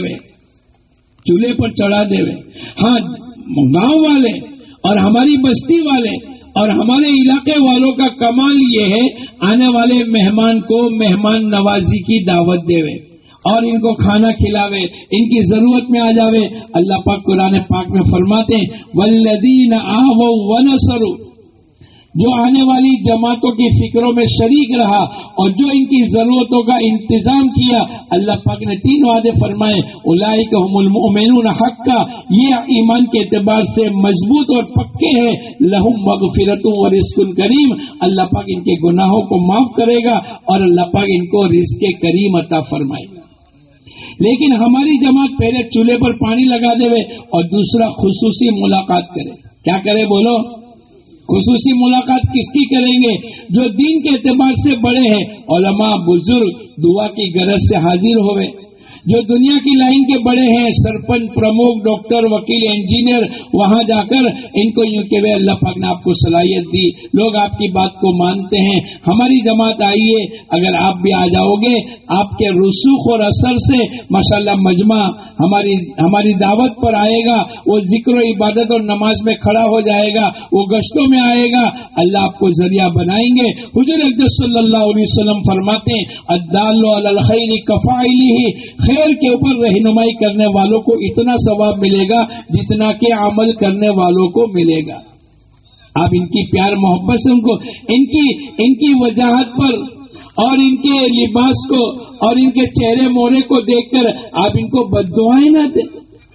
چولہے پر چڑھا دے۔ ہاں گاؤں والے اور ہماری بستی والے اور ہمارے علاقے والوں کا کمال یہ ہے آنے والے مہمان کو مہمان نوازی کی دعوت دے اور ان کو کھانا کھلاوے، ان کی ضرورت میں آ جاوے۔ اللہ پاک قرآن پاک میں فرماتے ہیں وَالَّذِينَ آوَوْا وَنَصَرُوا، جو آنے والی جماعتوں کی فکروں میں شریک رہا اور جو ان کی ضرورتوں کا انتظام کیا، اللہ پاک نے 3 وعدے فرمائے، اولئک هم المؤمنون حقا، یہ ایمان کے اعتبار سے مضبوط اور پکے ہیں، لہم مغفرۃ ورزق کریم، اللہ پاک ان کے گناہوں کو معاف کرے گا اور اللہ پاک ان کو رزق کریم عطا فرمائے گا۔ لیکن ہماری جماعت پہلے چولہے پر پانی لگا دے اور دوسرا خصوصی ملاقات کرے۔ کیا کرے بولو؟ خصوصی ملاقات کس کی کریں گے؟ جو دین کے اعتبار سے بڑے ہیں، علماء، بزرگ، دعا کی غرض سے حاضر ہوئے۔ جو دنیا کی لائن کے بڑے ہیں، سرپنچ، پرموک، ڈاکٹر، وکیل، انجینئر، وہاں جا کر ان کو یوں کہ اللہ پاک نے آپ کو صلاحیت دی، لوگ آپ کی بات کو مانتے ہیں، ہماری جماعت آئیے، اگر آپ بھی آ جاؤ گے آپ کے رسوخ اور اثر سے ماشاءاللہ مجمع ہماری دعوت پر آئے گا، وہ ذکر و عبادت اور نماز میں کھڑا ہو جائے گا، وہ گشتوں میں آئے گا، اللہ آپ کو ذریعہ بنائیں گے۔ حضور اقدس صلی اللہ علیہ وسلم فرماتے ہیں الدال علی الخیر کفاعلہ، خیر کے اوپر رہنمائی کرنے والوں کو اتنا ثواب ملے گا جتنا کہ عمل کرنے والوں کو ملے گا۔ آپ ان کی پیار محبت سے ان کو ان کی وجاہت پر اور ان کے لباس کو اور ان کے چہرے مورے کو دیکھ کر آپ ان کو بد دعائیں نہ دیں۔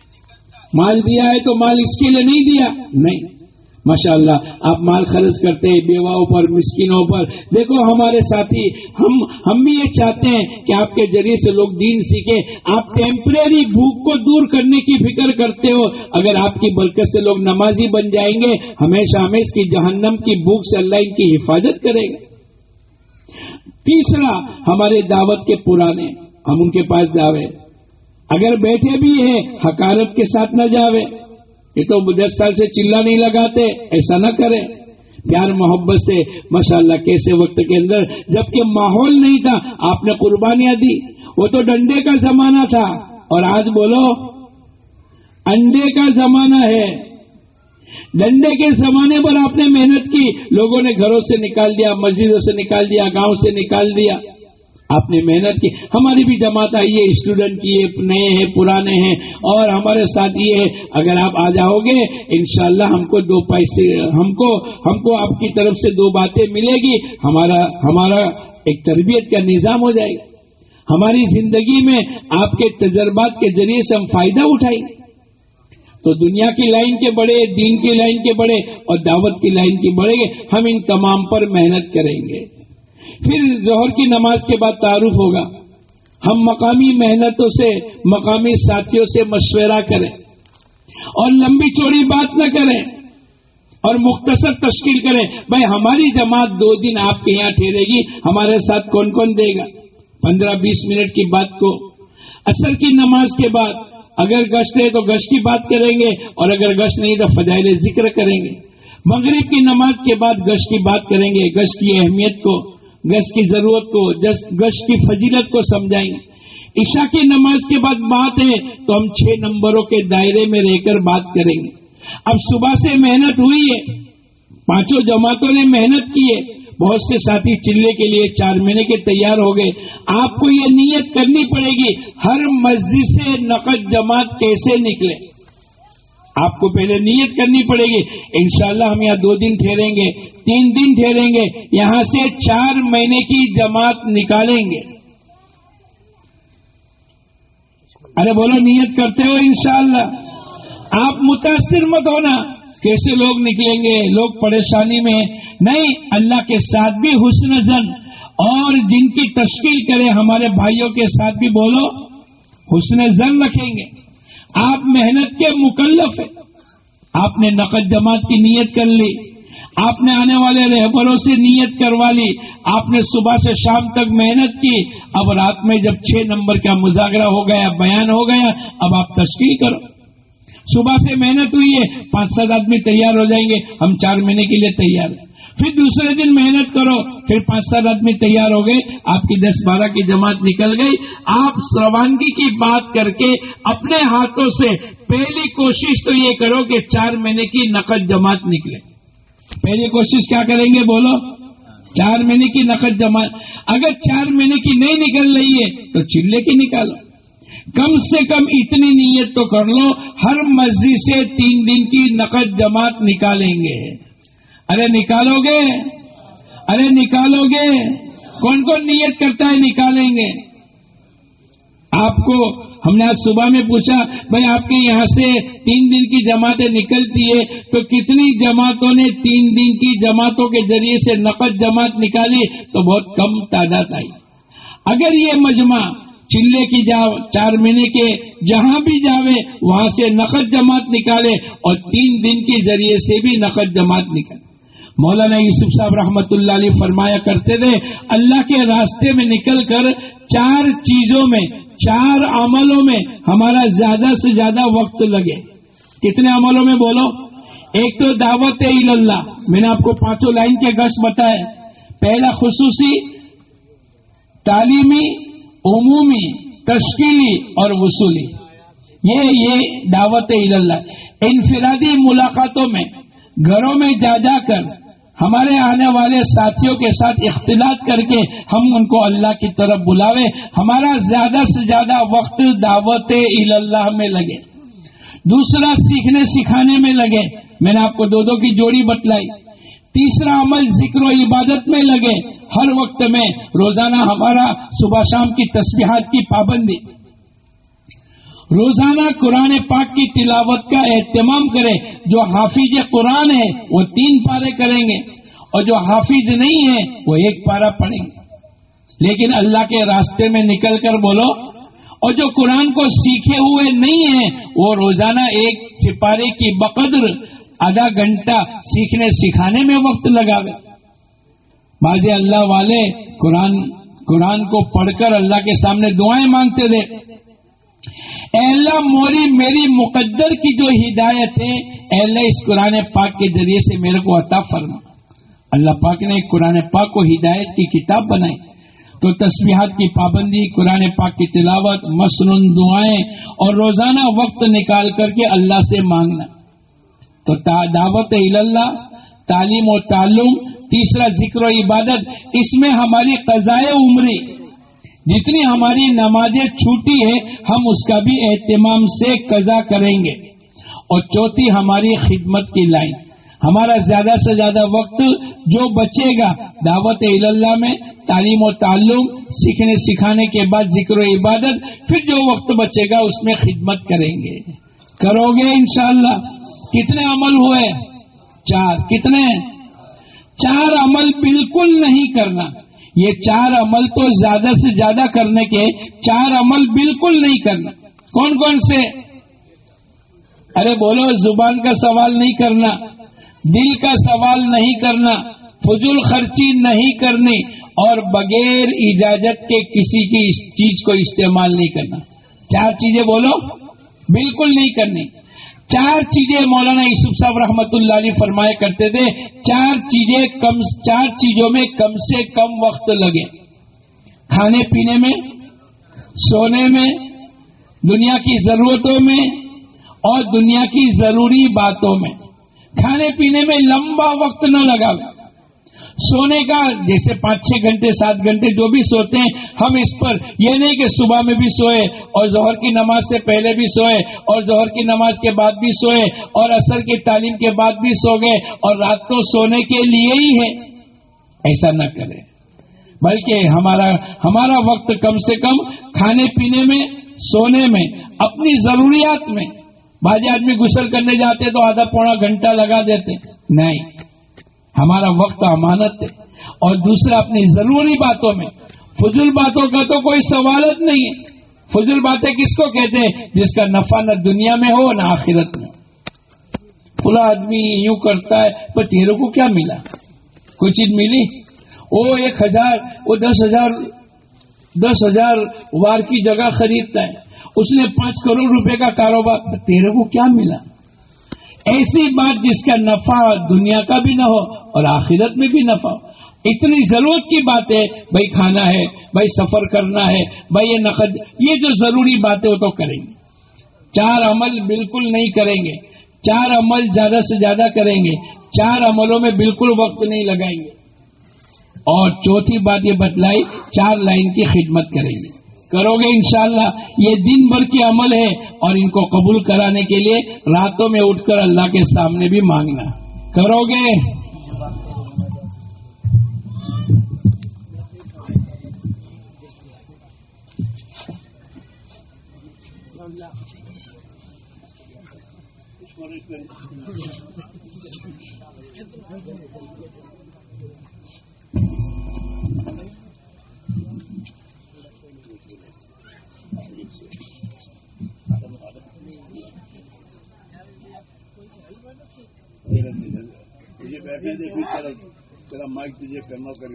مال دیا ہے تو مال اس کے لیے نہیں دیا، نہیں، ماشاءاللہ آپ مال خرچ کرتے ہیں بیواؤں پر، مسکینوں پر۔ دیکھو ہمارے ساتھی، ہم بھی یہ چاہتے ہیں کہ آپ کے ذریعے سے لوگ دین سیکھیں۔ آپ ٹیمپریری بھوک کو دور کرنے کی فکر کرتے ہو، اگر آپ کی برکت سے لوگ نمازی بن جائیں گے، ہمیشہ ہمیشہ کی جہنم کی بھوک سے اللہ ان کی حفاظت کرے گا۔ تیسرا، ہمارے دعوت کے پرانے، ہم ان کے پاس جاوے، اگر بیٹھے بھی ہیں حقارت کے ساتھ نہ جاوے، یہ تو 10 سال سے چلا نہیں لگاتے، ایسا نہ کرے، پیار محبت سے ماشاءاللہ کیسے وقت کے اندر جبکہ ماحول نہیں تھا آپ نے قربانیاں دی، وہ تو ڈنڈے کا زمانہ تھا، اور آج بولو انڈے کا زمانہ ہے. ڈنڈے کے زمانے پر آپ نے محنت کی, لوگوں نے گھروں سے نکال دیا, مسجدوں سے نکال دیا, گاؤں سے نکال دیا. آپ نے محنت کی. ہماری بھی جماعت آئی ہے, اسٹوڈنٹ کی ہے, نئے ہیں پرانے ہیں, اور ہمارے ساتھ یہ ہے. اگر آپ آ جاؤ گے انشاءاللہ ہم کو 2 پیسے, ہم کو آپ کی طرف سے 2 باتیں ملے گی. ہمارا ایک تربیت کا نظام ہو جائے گا. ہماری زندگی میں آپ کے تجربات کے ذریعے سے ہم فائدہ اٹھائیں گے. تو دنیا کی لائن کے بڑے, دین کی لائن کے بڑے, اور دعوت کی لائن کے بڑھیں گے. ہم ان تمام پر محنت کریں گے. پھر ظہر کی نماز کے بعد تعارف ہوگا. ہم مقامی محنتوں سے, مقامی ساتھیوں سے مشورہ کریں, اور لمبی چوڑی بات نہ کریں, اور مختصر تشکیل کریں. بھائی ہماری جماعت 2 دن آپ کے یہاں ٹھہرے گی, ہمارے ساتھ کون کون دے گا؟ 15-20 منٹ کی بات کو عصر کی نماز کے بعد اگر گشت ہے تو گشت کی بات کریں گے, اور اگر گشت نہیں تو فضائل ذکر کریں گے. مغرب کی نماز کے بعد گشت کی بات کریں گے, گشت کی اہمیت کو, گشت کی ضرورت کو, گشت کی فضیلت کو سمجھائیں گے. عشاء کی نماز کے بعد بات ہے تو ہم 6 نمبروں کے دائرے میں رہ کر بات کریں گے. اب صبح سے محنت ہوئی ہے, 5 جماعتوں نے محنت کی ہے. بہت سے ساتھی چلے کے لیے 4 مہینے کے تیار ہو گئے. آپ کو یہ نیت کرنی پڑے گی ہر مسجد سے نقد جماعت کیسے نکلے. آپ کو پہلے نیت کرنی پڑے گی. انشاءاللہ ہم یہاں 2 دن ٹھہریں گے, 3 دن ٹھہریں گے, یہاں سے 4 مہینے کی جماعت نکالیں گے. ارے بولو نیت کرتے ہو انشاءاللہ. آپ متاثر مت ہونا کیسے لوگ نکلیں گے, لوگ پریشانی میں. نہیں, اللہ کے ساتھ بھی حسن زن, اور جن کی تشکیل کرے ہمارے بھائیوں کے ساتھ بھی بولو حسن زن رکھیں گے. آپ محنت کے مکلف ہیں. آپ نے نقد جماعت کی نیت کر لی, آپ نے آنے والے رہبروں سے نیت کروا لی, آپ نے صبح سے شام تک محنت کی. اب رات میں جب 6 نمبر کا مذاکرہ ہو گیا, بیان ہو گیا, اب آپ تشکیل کرو. صبح سے محنت ہوئی ہے, 5-7 آدمی تیار ہو جائیں گے, ہم 4 مہینے کے لیے تیار ہیں. پھر دوسرے دن محنت کرو, پھر 5-7 آدمی تیار ہو گئے, آپ کی 10-12 کی جماعت نکل گئی. آپ روانگی کی بات کر کے اپنے ہاتھوں سے پہلی کوشش تو یہ کرو کہ 4 مہینے کی نقد جماعت نکلے. پہلی کوشش کیا کریں گے بولو؟ 4 مہینے کی نقد جماعت. اگر 4 مہینے کی نہیں نکل رہی ہے تو چلے کی نکالو. کم سے کم اتنی نیت تو کر لو, ہر مسجد سے 3 دن کی نقد جماعت نکالیں گے. ارے نکالو گے, ارے نکالو گے. کون کون نیت کرتا ہے نکالیں گے؟ آپ کو ہم نے آج صبح میں پوچھا, بھائی آپ کے یہاں سے 3 دن کی جماعتیں نکلتی ہے تو کتنی جماعتوں نے 3 دن کی جماعتوں کے ذریعے سے نقد جماعت نکالی؟ تو بہت کم تعداد آئی. اگر یہ مجمع چلے کی جاؤ 4 مہینے کے جہاں بھی جاوے وہاں سے نقد جماعت نکالے, اور 3 دن کے ذریعے سے بھی نقد جماعت نکالے. مولانا یوسف صاحب رحمت اللہ علیہ فرمایا کرتے تھے, اللہ کے راستے میں نکل کر 4 چیزوں میں, 4 عملوں میں ہمارا زیادہ سے زیادہ وقت لگے. کتنے عملوں میں بولو؟ ایک تو دعوت اللہ, میں نے آپ کو 5 لائن کے گشت بتائے. پہلا خصوصی, تعلیمی, عمومی, تشکیلی اور وصولی. یہ دعوت اللہ. انفرادی ملاقاتوں میں گھروں میں جا کر ہمارے آنے والے ساتھیوں کے ساتھ اختلاط کر کے ہم ان کو اللہ کی طرف بلاوے. ہمارا زیادہ سے زیادہ وقت دعوت اللہ میں لگے. دوسرا, سیکھنے سکھانے میں لگے. میں نے آپ کو 2 کی جوڑی بتلائی. تیسرا عمل ذکر و عبادت میں لگے. ہر وقت میں روزانہ ہمارا صبح شام کی تسبیحات کی پابندی, روزانہ قرآن پاک کی تلاوت کا اہتمام کرے. جو حافظ قرآن ہے وہ 3 پارے کریں گے, اور جو حافظ نہیں ہے وہ 1 پارہ پڑھیں گے. لیکن اللہ کے راستے میں نکل کر بولو. اور جو قرآن کو سیکھے ہوئے نہیں ہیں وہ روزانہ 1 سپارے کی بقدر آدھا گھنٹہ سیکھنے سکھانے میں وقت لگاوے. بعض اللہ والے قرآن کو پڑھ کر اللہ کے سامنے دعائیں مانگتے تھے, اے اللہ میری مقدر کی جو ہدایت ہے, اے اللہ اس قرآن پاک کے ذریعے سے میرے کو عطا فرما. اللہ پاک نے قرآن پاک کو ہدایت کی کتاب بنائی. تو تسبیحات کی پابندی، قرآن پاک کی تلاوت، مسنون دعائیں اور روزانہ وقت نکال کر کے اللہ سے مانگنا. تو دعوت اللہ، تعلیم و تعلم، تیسرا ذکر و عبادت. اس میں ہماری قضائے عمری، جتنی ہماری نمازیں چھوٹی ہے ہم اس کا بھی اہتمام سے قضا کریں گے. اور چوتھی ہماری خدمت کی لائن، ہمارا زیادہ سے زیادہ وقت جو بچے گا دعوت اللہ میں، تعلیم و تعلم، سیکھنے سکھانے کے بعد ذکر و عبادت، پھر جو وقت بچے گا اس میں خدمت کریں گے. کرو گے انشاءاللہ. کتنے عمل ہوئے؟ 4. کتنے؟ 4 عمل بالکل نہیں کرنا. یہ 4 عمل تو زیادہ سے زیادہ کرنے کے، 4 عمل بالکل نہیں کرنا. کون کون سے؟ ارے بولو. زبان کا سوال نہیں کرنا، دل کا سوال نہیں کرنا، فضول خرچی نہیں کرنی، اور بغیر اجازت کے کسی کی اس چیز کو استعمال نہیں کرنا. 4 چیزیں بولو بالکل نہیں کرنی. 4 چیزیں مولانا یوسف صاحب رحمت اللہ علیہ فرمایا کرتے تھے. 4 چیزوں میں کم سے کم وقت لگے. کھانے پینے میں، سونے میں، دنیا کی ضرورتوں میں اور دنیا کی ضروری باتوں میں. کھانے پینے میں لمبا وقت نہ لگاوے. سونے کا جیسے 5-6 گھنٹے 7 گھنٹے جو بھی سوتے ہیں ہم اس پر یہ نہیں کہ صبح میں بھی سوئے اور ظہر کی نماز سے پہلے بھی سوئے اور ظہر کی نماز کے بعد بھی سوئے اور عصر کی تعلیم کے بعد بھی سو گئے اور رات کو سونے کے لیے ہی ہے. ایسا نہ کرے، بلکہ ہمارا وقت کم سے کم کھانے پینے میں، سونے میں، اپنی ضروریات میں. بعض آدمی غسل کرنے جاتے تو آدھا پونا گھنٹہ لگا دیتے. نہیں، ہمارا وقت امانت ہے. اور دوسرا اپنی ضروری باتوں میں. فضول باتوں کا تو کوئی سوالت نہیں ہے. فضول باتیں کس کو کہتے ہیں؟ جس کا نفع نہ دنیا میں ہو نہ آخرت میں. پورا آدمی یوں کرتا ہے پر تیرے کو کیا ملا؟ کوئی چیز ملی؟ وہ 1000 وہ 10,000 وار کی جگہ خریدتا ہے، اس نے 5 کروڑ روپے کا کاروبار، تیرے کو کیا ملا؟ ایسی بات جس کا نفع دنیا کا بھی نہ ہو اور آخرت میں بھی نفع ہو. اتنی ضرورت کی بات ہے، بھائی کھانا ہے، بھائی سفر کرنا ہے، بھائی یہ نقد، یہ جو ضروری باتیں وہ تو کریں گے. 4 عمل بالکل نہیں کریں گے. 4 عمل زیادہ سے زیادہ کریں گے. 4 عملوں میں بالکل وقت نہیں لگائیں گے. اور چوتھی بات یہ بتلائی، 4 لائن کی خدمت کریں گے. کرو گے انشاءاللہ. یہ دن بھر کے عمل ہے اور ان کو قبول کرانے کے لیے راتوں میں اٹھ کر اللہ کے سامنے بھی مانگنا. کرو گے؟ تیرا مائک تجھے کرنا کری.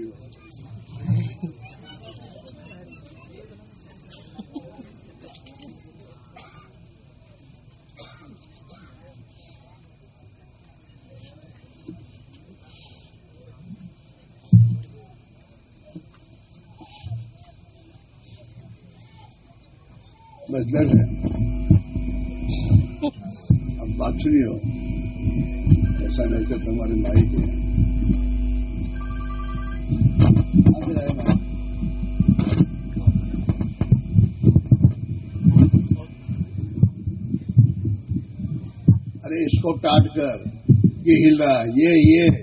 بس ڈر ہے. اب بات سنی ہو ایسا نہیں کہ تمہارے مائک ہے. ارے اس کو کاٹ کر یہ ہل رہا ہے، یہ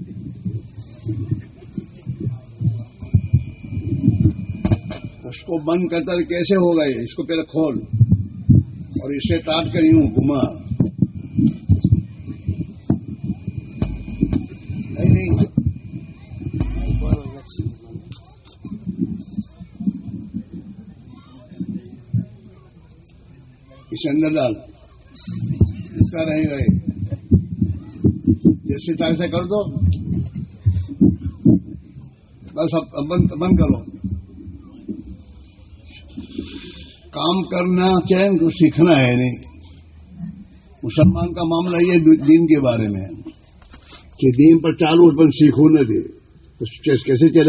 اس کو بند کرتا ہے. کیسے ہوگا یہ؟ اس کو پہلے کھول اور اسے کاٹ کر یوں گھما. نہیں اسے اندر ڈال. اس کا رہے گا جیسے چاہے سے کر دو. بس اب بند کرو. کام کرنا چاہے تو سیکھنا ہے. نہیں مسلمان کا معاملہ یہ دین کے بارے میں ہے کہ دین پر چالو پر سیکھو نہ دے تو کیسے چلے.